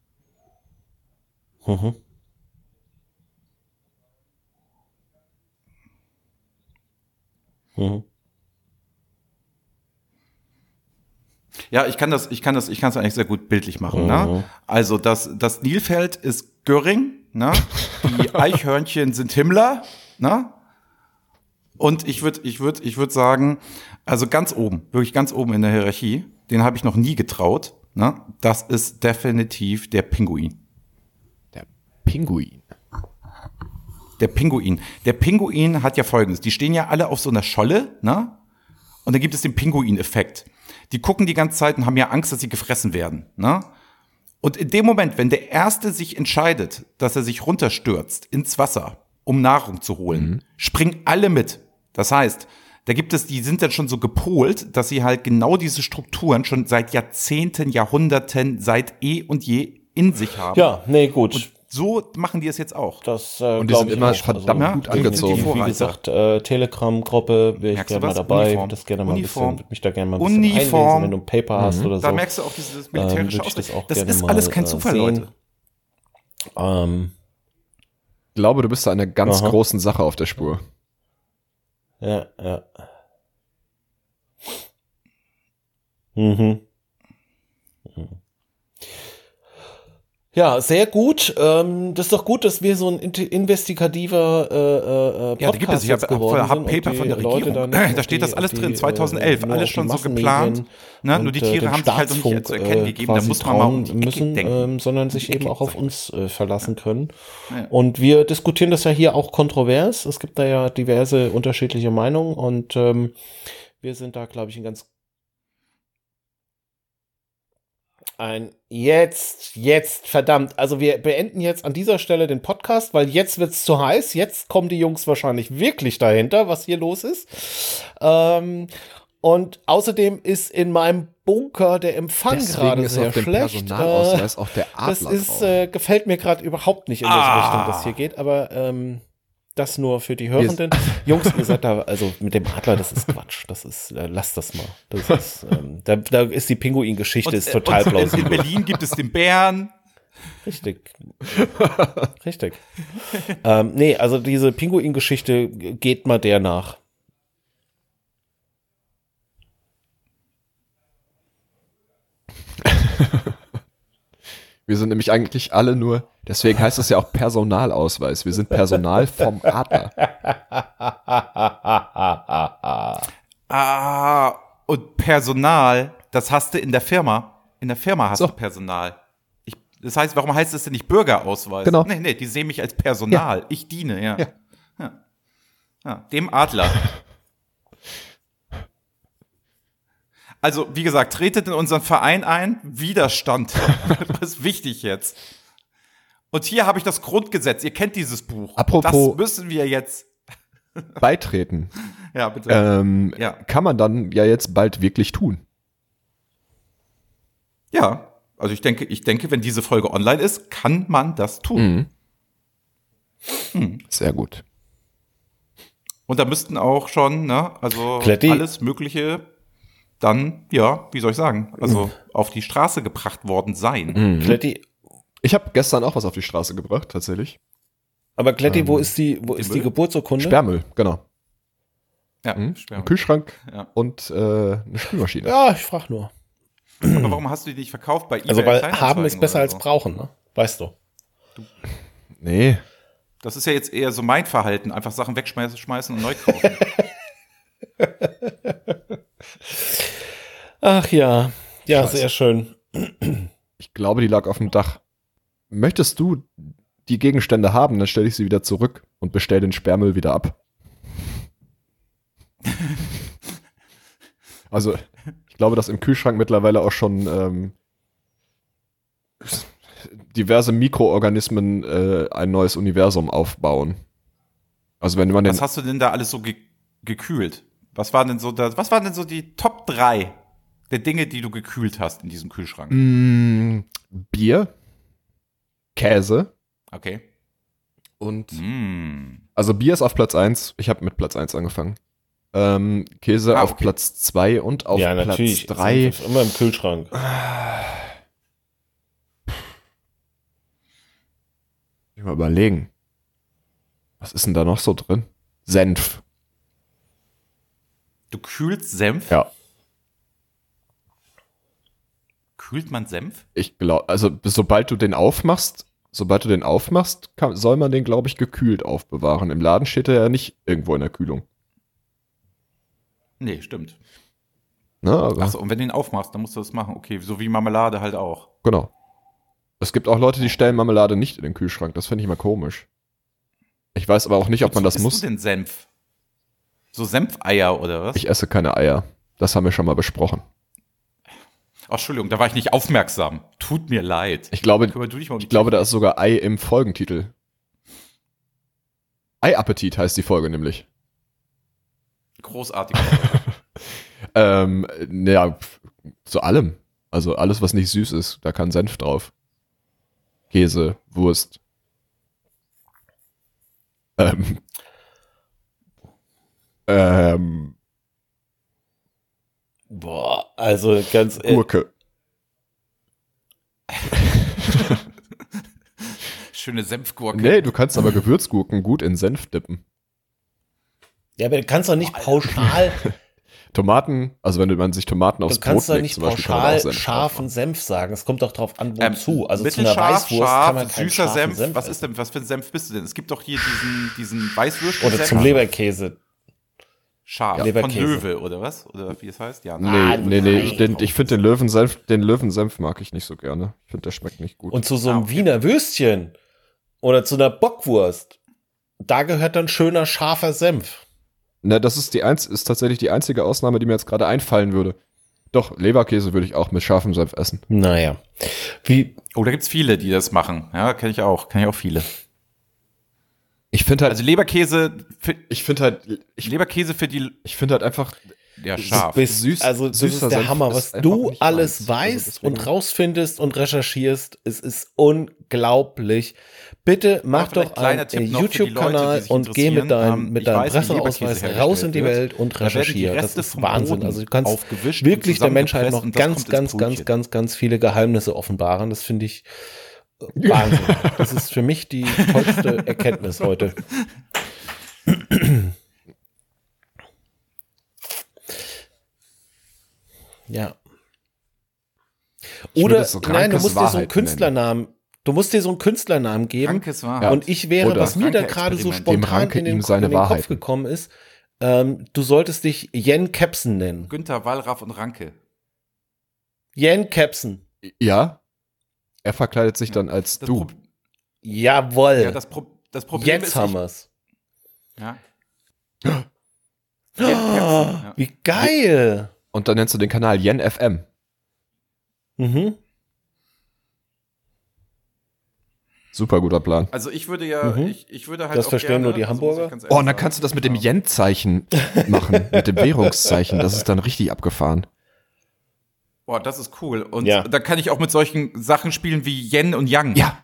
Mhm. Mhm. Ja, ich kann das, ich kann das, ich kann es eigentlich sehr gut bildlich machen. Mhm. Ne? Also das, das Nilfeld ist Göring, ne? Die Eichhörnchen sind Himmler, ne? Und ich würde, ich würde, ich würde sagen, also ganz oben, wirklich ganz oben in der Hierarchie, den habe ich noch nie getraut. Ne? Das ist definitiv der Pinguin. Der Pinguin. Der Pinguin. Der Pinguin hat ja Folgendes. Die stehen ja alle auf so einer Scholle, ne? Und dann gibt es den Pinguin-Effekt. Die gucken die ganze Zeit und haben ja Angst, dass sie gefressen werden, ne? Und in dem Moment, wenn der Erste sich entscheidet, dass er sich runterstürzt ins Wasser, um Nahrung zu holen, Mhm. springen alle mit. Das heißt, da gibt es, die sind dann schon so gepolt, dass sie halt genau diese Strukturen schon seit Jahrzehnten, Jahrhunderten, seit eh und je in sich haben. Ja, nee, gut. Und so machen die es jetzt auch. Das äh, Und die glaub sind ich immer auch. verdammt Also, gut ja, die sind die angezogen. Wie Vorreiter. gesagt, äh, Telegram-Gruppe, wäre ich Merkst du gerne mal was? dabei, Uniform. würde das gerne mal ein Uniform. bisschen, würde mich da gerne mal ein bisschen Uniform. einlesen, wenn du ein Paper hast oder so. Da merkst du auch dieses ähm, militärische würde ich das Ausdruck. auch Das gerne ist mal, alles kein äh, Zufall, sehen. Leute. Ähm, Ich glaube, du bist da einer ganz Aha. großen Sache auf der Spur. ja, ja. Mhm. Mhm. Ja, sehr gut. Ähm, das ist doch gut, dass wir so ein in- investigativer äh, äh, Podcast Ja, da gibt es. Ich habe jetzt geworden hab sind und Paper die von der Leute Regierung. dann Da auf steht die- das alles auf drin, die, zweitausendelf. äh, nur Alles auf die schon so Massenmedien geplant. Ne? Nur und, die äh, Tiere dem haben sich halt noch nicht Staatsfunk, zu erkennen äh, gegeben. Da quasi muss man mal um die trauen Ecke müssen, denken. ähm, sondern sich Die eben Ecke auch auf sagen. uns äh, verlassen können. Ja. Und wir diskutieren das ja hier auch kontrovers. Es gibt da ja diverse unterschiedliche Meinungen und ähm, wir sind da, glaube ich, ein ganz ein jetzt, jetzt, verdammt. Also wir beenden jetzt an dieser Stelle den Podcast, weil jetzt wird's zu heiß. Jetzt kommen die Jungs wahrscheinlich wirklich dahinter, was hier los ist. Ähm, und außerdem ist in meinem Bunker der Empfang gerade sehr auf dem schlecht. Personalausweis auch der Adler Das ist, drauf. äh, gefällt mir gerade überhaupt nicht, in welche Ah. Richtung das hier geht, aber ähm, das nur für die Hörenden. Jungs, ihr seid da, also mit dem Adler, das ist Quatsch. Das ist, äh, lasst das mal. Das ist, ähm, da, da ist die Pinguin-Geschichte ist total und in plausibel. Berlin gibt es den Bären. Richtig. Richtig. ähm, nee, also diese Pinguin-Geschichte geht mal der nach. Wir sind nämlich eigentlich alle nur, deswegen heißt es ja auch Personalausweis. Wir sind Personal vom Adler. Ah, und Personal, das hast du in der Firma. In der Firma hast So. du Personal. Ich, das heißt, warum heißt das denn nicht Bürgerausweis? Genau. Nee, nee, die sehen mich als Personal. Ich diene, ja. Ja. Ja. Ja, dem Adler. Also, wie gesagt, tretet in unseren Verein ein. Widerstand. Das ist wichtig jetzt. Und hier habe ich das Grundgesetz. Ihr kennt dieses Buch. Apropos- Das müssen wir jetzt. Beitreten. Ja, bitte. Ähm, Ja. Kann man dann ja jetzt bald wirklich tun. Ja, also ich denke, ich denke, wenn diese Folge online ist, kann man das tun. Mhm. Sehr gut. Und da müssten auch schon, ne, also Kletti. alles Mögliche dann, ja, wie soll ich sagen, also auf die Straße gebracht worden sein. Kletti, Ich habe gestern auch was auf die Straße gebracht, tatsächlich. aber Kletti, wo ist die, wo die ist die Müll? Geburtsurkunde? Sperrmüll, genau. Ja, Mhm. schwer. Ein Kühlschrank Ja. und äh, eine Spülmaschine. Ja, ich frag nur. Aber warum hast du die nicht verkauft bei eBay? Also, weil Kleinanzeigen haben ist besser oder als so? brauchen, ne? Weißt du. Nee. Das ist ja jetzt eher so mein Verhalten, einfach Sachen wegschmeißen schmeißen und neu kaufen. Ach ja. Ja, Scheiße. sehr schön. Ich glaube, die lag auf dem Dach. Möchtest du die Gegenstände haben, dann stelle ich sie wieder zurück und bestelle den Sperrmüll wieder ab. Also, ich glaube, dass im Kühlschrank mittlerweile auch schon ähm, diverse Mikroorganismen äh, ein neues Universum aufbauen. Also wenn man den Was hast du denn da alles so ge gekühlt? Was waren denn so da, was waren denn so die Top drei der Dinge, die du gekühlt hast in diesem Kühlschrank? Mm, Bier, Käse Okay. und Mm. also Bier ist auf Platz eins. Ich habe mit Platz eins angefangen. Ähm, Käse Ah, auf okay. Platz zwei und auf ja, Platz natürlich. drei. Ist immer im Kühlschrank. Ich mal überlegen. Was ist denn da noch so drin? Senf. Du kühlst Senf? Ja. Kühlt man Senf? Ich glaube, also sobald du den aufmachst, sobald du den aufmachst, kann, soll man den, glaube ich, gekühlt aufbewahren. Im Laden steht er ja nicht irgendwo in der Kühlung. Nee, stimmt. Ne, aber, Achso, und wenn du ihn aufmachst, dann musst du das machen. Okay, so wie Marmelade halt auch. genau. Es gibt auch Leute, die stellen Marmelade nicht in den Kühlschrank. Das finde ich mal komisch. Ich weiß aber auch nicht, ob man das Wozu muss. isst du denn Senf? So Senfeier oder was? Ich esse keine Eier. Das haben wir schon mal besprochen. Ach, Entschuldigung, da war ich nicht aufmerksam. Tut mir leid. Ich glaube, Kümmer du dich mal um die ich glaube, da ist sogar Ei im Folgentitel. Ei-Appetit heißt die Folge nämlich. großartige. Ähm, naja, zu allem. Also alles, was nicht süß ist, da kann Senf drauf. Käse, Wurst. Ähm. Ähm. Boah, also ganz ehrlich. Gurke. Schöne Senfgurke. Nee, du kannst aber Gewürzgurken gut in Senf dippen. Ja, aber du kannst doch nicht pauschal, Tomaten, also wenn man sich Tomaten aufs du kannst Brot doch legt, nicht zum Beispiel, kann man auch pauschal Senf drauf scharfen machen. Senf sagen. Es kommt doch drauf an, Ähm, wozu. Also zu einer mittelscharf, Weißwurst scharf, kann man keinen süßer scharfen Senf. Senf Was essen. ist denn, was für ein Senf bist du denn? Es gibt doch hier diesen, diesen Weißwürsten. Oder zum Leberkäse. Scharf. Ja. Von Leberkäse. Löwe, oder was? Oder wie es heißt? Ja. Nee, Ah, nee, nee, ich, den, nein. ich finde den Löwensenf, den Löwensenf mag ich nicht so gerne. Ich finde, der schmeckt nicht gut. Und zu so einem Ah, okay. Wiener Würstchen oder zu einer Bockwurst, da gehört dann schöner scharfer Senf. Na, das ist die einz ist tatsächlich die einzige Ausnahme, die mir jetzt gerade einfallen würde. Doch, Leberkäse würde ich auch mit scharfem Senf essen. Naja. Wie, Oh, da gibt's viele, die das machen. Ja, kenne ich auch. Kenne ich auch viele. Ich finde halt, Also Leberkäse, für, ich finde halt, ich, Leberkäse für die, ich finde halt einfach, ja, scharf. bist, Süß- also das süßer ist der Senf Hammer, ist was einfach du nicht alles meins. Also weißt deswegen- und rausfindest und recherchierst. Es ist unglaublich. Bitte mach vielleicht doch kleiner einen Tipp äh, noch für die Leute, YouTube-Kanal die sich und geh mit interessieren. deinem, Ähm, mit ich deinem weiß, wie Presseausweis Leberkäse raus in die hergestellt Welt und wird. Da werden die recherchiere. Das Reste ist vom Wahnsinn. Boden Also du kannst aufgewischt und wirklich der Menschheit noch zusammengepresst und das ganz, kommt ins ganz, ganz, Brötchen. ganz, ganz viele Geheimnisse offenbaren. Das finde ich äh, Wahnsinn. Das ist für mich die tollste Erkenntnis heute. Ja. Ich würde Oder, es so nein, du Krankes musst dir so einen Wahrheit Künstlernamen, du musst dir so einen Künstlernamen geben. Krankes Wahrheit. Und ich wäre, Oder was mir da Ranke gerade so Experiment. Dem spontan Ranke in den, ihm seine in den Kopf Wahrheiten. gekommen ist, ähm, du solltest dich Jen Kepsen nennen. Günther, Wallraff und Ranke. Jen Kepsen. ja, er verkleidet sich dann als Das du. Pro Jawohl. ja, das, Pro das Problem Jetzt ist, haben ich, wir's. ja. Oh, Ja. wie geil. Und dann nennst du den Kanal Yen F M. Mhm. Super guter Plan. Also ich würde ja, Mhm. ich, ich würde halt Das auch verstehen gerne, nur die also muss ich Hamburger. ganz ehrlich Oh, und dann sagen, kannst du das mit dem ja. Yen-Zeichen machen, mit dem Währungszeichen. Das ist dann richtig abgefahren. Boah, das ist cool. Und Ja. da kann ich auch mit solchen Sachen spielen wie Yen und Yang. Ja.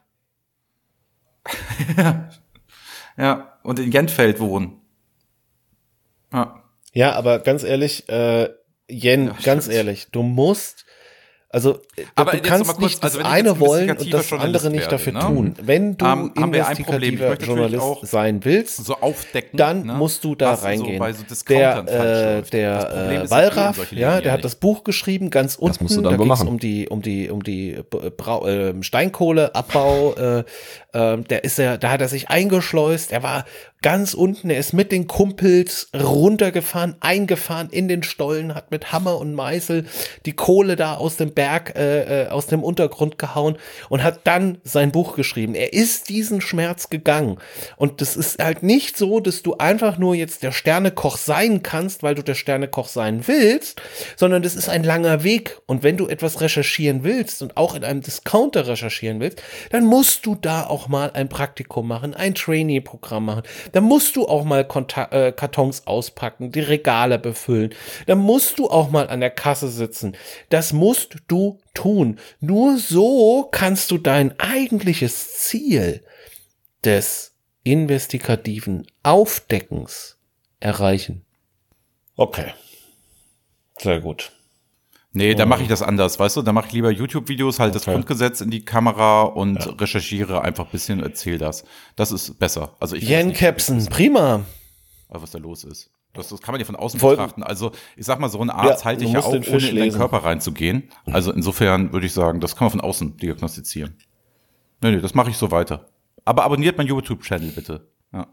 Ja, und in Jentfeld wohnen. Ja. Ja, aber ganz ehrlich, äh, Jen, Ja, ganz stimmt. ehrlich, du musst, also Aber du jetzt kannst noch mal kurz, nicht das also wenn ich eine jetzt wollen und investigativer das andere Journalist nicht dafür werde, ne? tun. Wenn du Ähm, haben wir ein Problem. Ich investigativer möchte natürlich Journalist auch sein willst, So aufdecken. dann ne? musst du da was reingehen. So bei so der Discountern falsch äh, läuft. Das der Problem äh, ist, Wallraff, solche ja, Linien der hat nicht. das Buch geschrieben, ganz unten, musst du dann da wohl ging es machen. um die um die um die B- Brau äh, Steinkohleabbau, äh, äh, der ist er, da hat er sich eingeschleust, er war ganz unten, er ist mit den Kumpels runtergefahren, eingefahren in den Stollen, hat mit Hammer und Meißel die Kohle da aus dem Berg, äh, äh, aus dem Untergrund gehauen und hat dann sein Buch geschrieben. Er ist diesen Schmerz gegangen. Und das ist halt nicht so, dass du einfach nur jetzt der Sternekoch sein kannst, weil du der Sternekoch sein willst, sondern das ist ein langer Weg. Und wenn du etwas recherchieren willst und auch in einem Discounter recherchieren willst, dann musst du da auch mal ein Praktikum machen, ein Trainee-Programm machen. Dann musst du auch mal Konta- äh, Kartons auspacken, die Regale befüllen. Dann musst du auch mal an der Kasse sitzen. Das musst du tun. Nur so kannst du dein eigentliches Ziel des investigativen Aufdeckens erreichen. Okay. Sehr gut. Nee, da mache ich das anders, weißt du? Da mache ich lieber YouTube-Videos, halt das Okay. Grundgesetz in die Kamera und recherchiere einfach ein bisschen, erzähl das. Das ist besser. Also ich weiß Jen nicht, Kepsen, prima. was da los ist. Das, das kann man ja von außen Voll- betrachten. Also ich sag mal, so einen Arzt Ja, halte du ich ja musst auch, den ohne Fisch in deinen lesen. Körper reinzugehen. Also insofern würde ich sagen, das kann man von außen diagnostizieren. Nee, nee, das mache ich so weiter. Aber abonniert meinen YouTube-Channel bitte. Ja.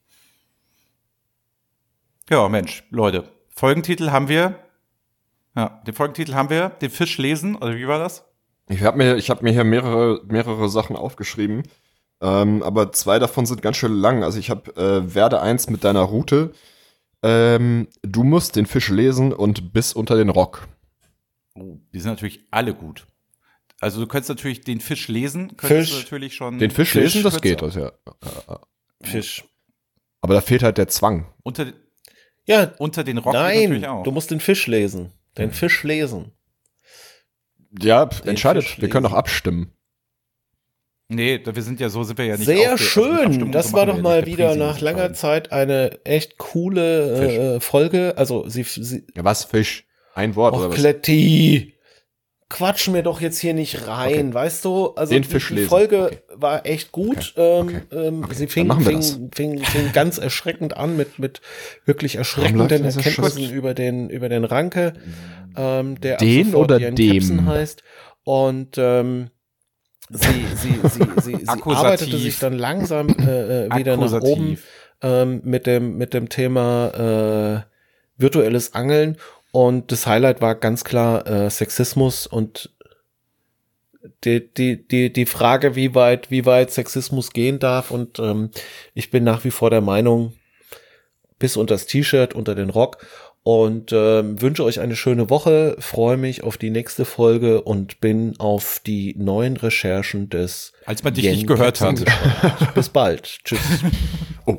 Ja, Mensch, Leute. Folgentitel haben wir. Ja, den Folgentitel haben wir. Den Fisch lesen, oder wie war das? Ich habe mir, ich hab mir hier mehrere, mehrere Sachen aufgeschrieben, ähm, aber zwei davon sind ganz schön lang. Also ich habe äh, Werde eins mit deiner Route. Ähm, du musst den Fisch lesen und bis unter den Rock. Oh, die sind natürlich alle gut. Also du könntest natürlich den Fisch lesen, könntest Fisch. du natürlich schon. Den Fisch, Fisch lesen, das kürzer. geht, das ja. Fisch. Aber da fehlt halt der Zwang. Unter, Ja, unter den Rock geht natürlich nein, auch. du musst den Fisch lesen. Den Fisch lesen. Ja, pf, entscheidet. Fisch Wir können lesen. doch abstimmen. Nee, da- wir sind ja so, sind wir ja nicht. Sehr aufge- also mit schön. Abstimmung Das so war machen doch wir ja mal nicht. Der wieder Präsi nach muss langer entscheiden. Zeit eine echt coole äh, Folge. Also sie, sie Ja, was, Fisch? Ein Wort Och, oder was? Kletti. Quatsch mir doch jetzt hier nicht rein, Okay. weißt du? Also Den die, Fisch die lesen. Folge Okay. war echt gut. Okay. Ähm, Okay. ähm, Okay. Sie Dann fing, machen wir fing, das. fing, fing ganz erschreckend an mit, mit wirklich läuft erschreckenden dieser Erkenntnissen Schritt? über den, über den Ranke, ähm, der ab Den sofort oder Jan dem? Kepsen heißt. Und ähm, sie, sie, sie, sie, sie Akkusativ. arbeitete sich dann langsam äh, äh, wieder nach Akkusativ. oben ähm, mit dem, mit dem Thema äh, virtuelles Angeln. Und das Highlight war ganz klar äh, Sexismus und die, die, die, die Frage, wie weit, wie weit Sexismus gehen darf. Und ähm, ich bin nach wie vor der Meinung, bis unter das T-Shirt, unter den Rock. und äh, wünsche euch eine schöne Woche, freue mich auf die nächste Folge und bin auf die neuen Recherchen des Als man dich Yen nicht gehört hat. Bis bald. Tschüss. Oh.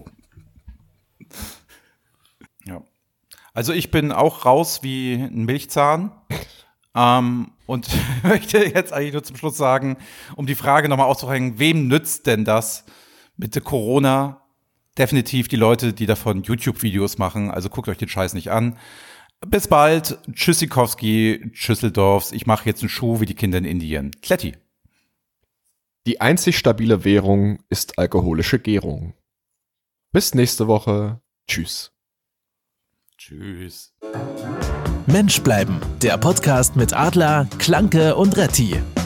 Ja. Also ich bin auch raus wie ein Milchzahn. Ähm, und möchte jetzt eigentlich nur zum Schluss sagen, um die Frage nochmal auszuhängen, wem nützt denn das mit Corona? Definitiv die Leute, die davon YouTube-Videos machen. Also guckt euch den Scheiß nicht an. Bis bald. Tschüssikowski, Tschüsseldorfs. Ich mache jetzt einen Schuh wie die Kinder in Indien. Kletti. Die einzig stabile Währung ist alkoholische Gärung. Bis nächste Woche. Tschüss. Tschüss. Mensch bleiben, der Podcast mit Adler, Klanke und Retti.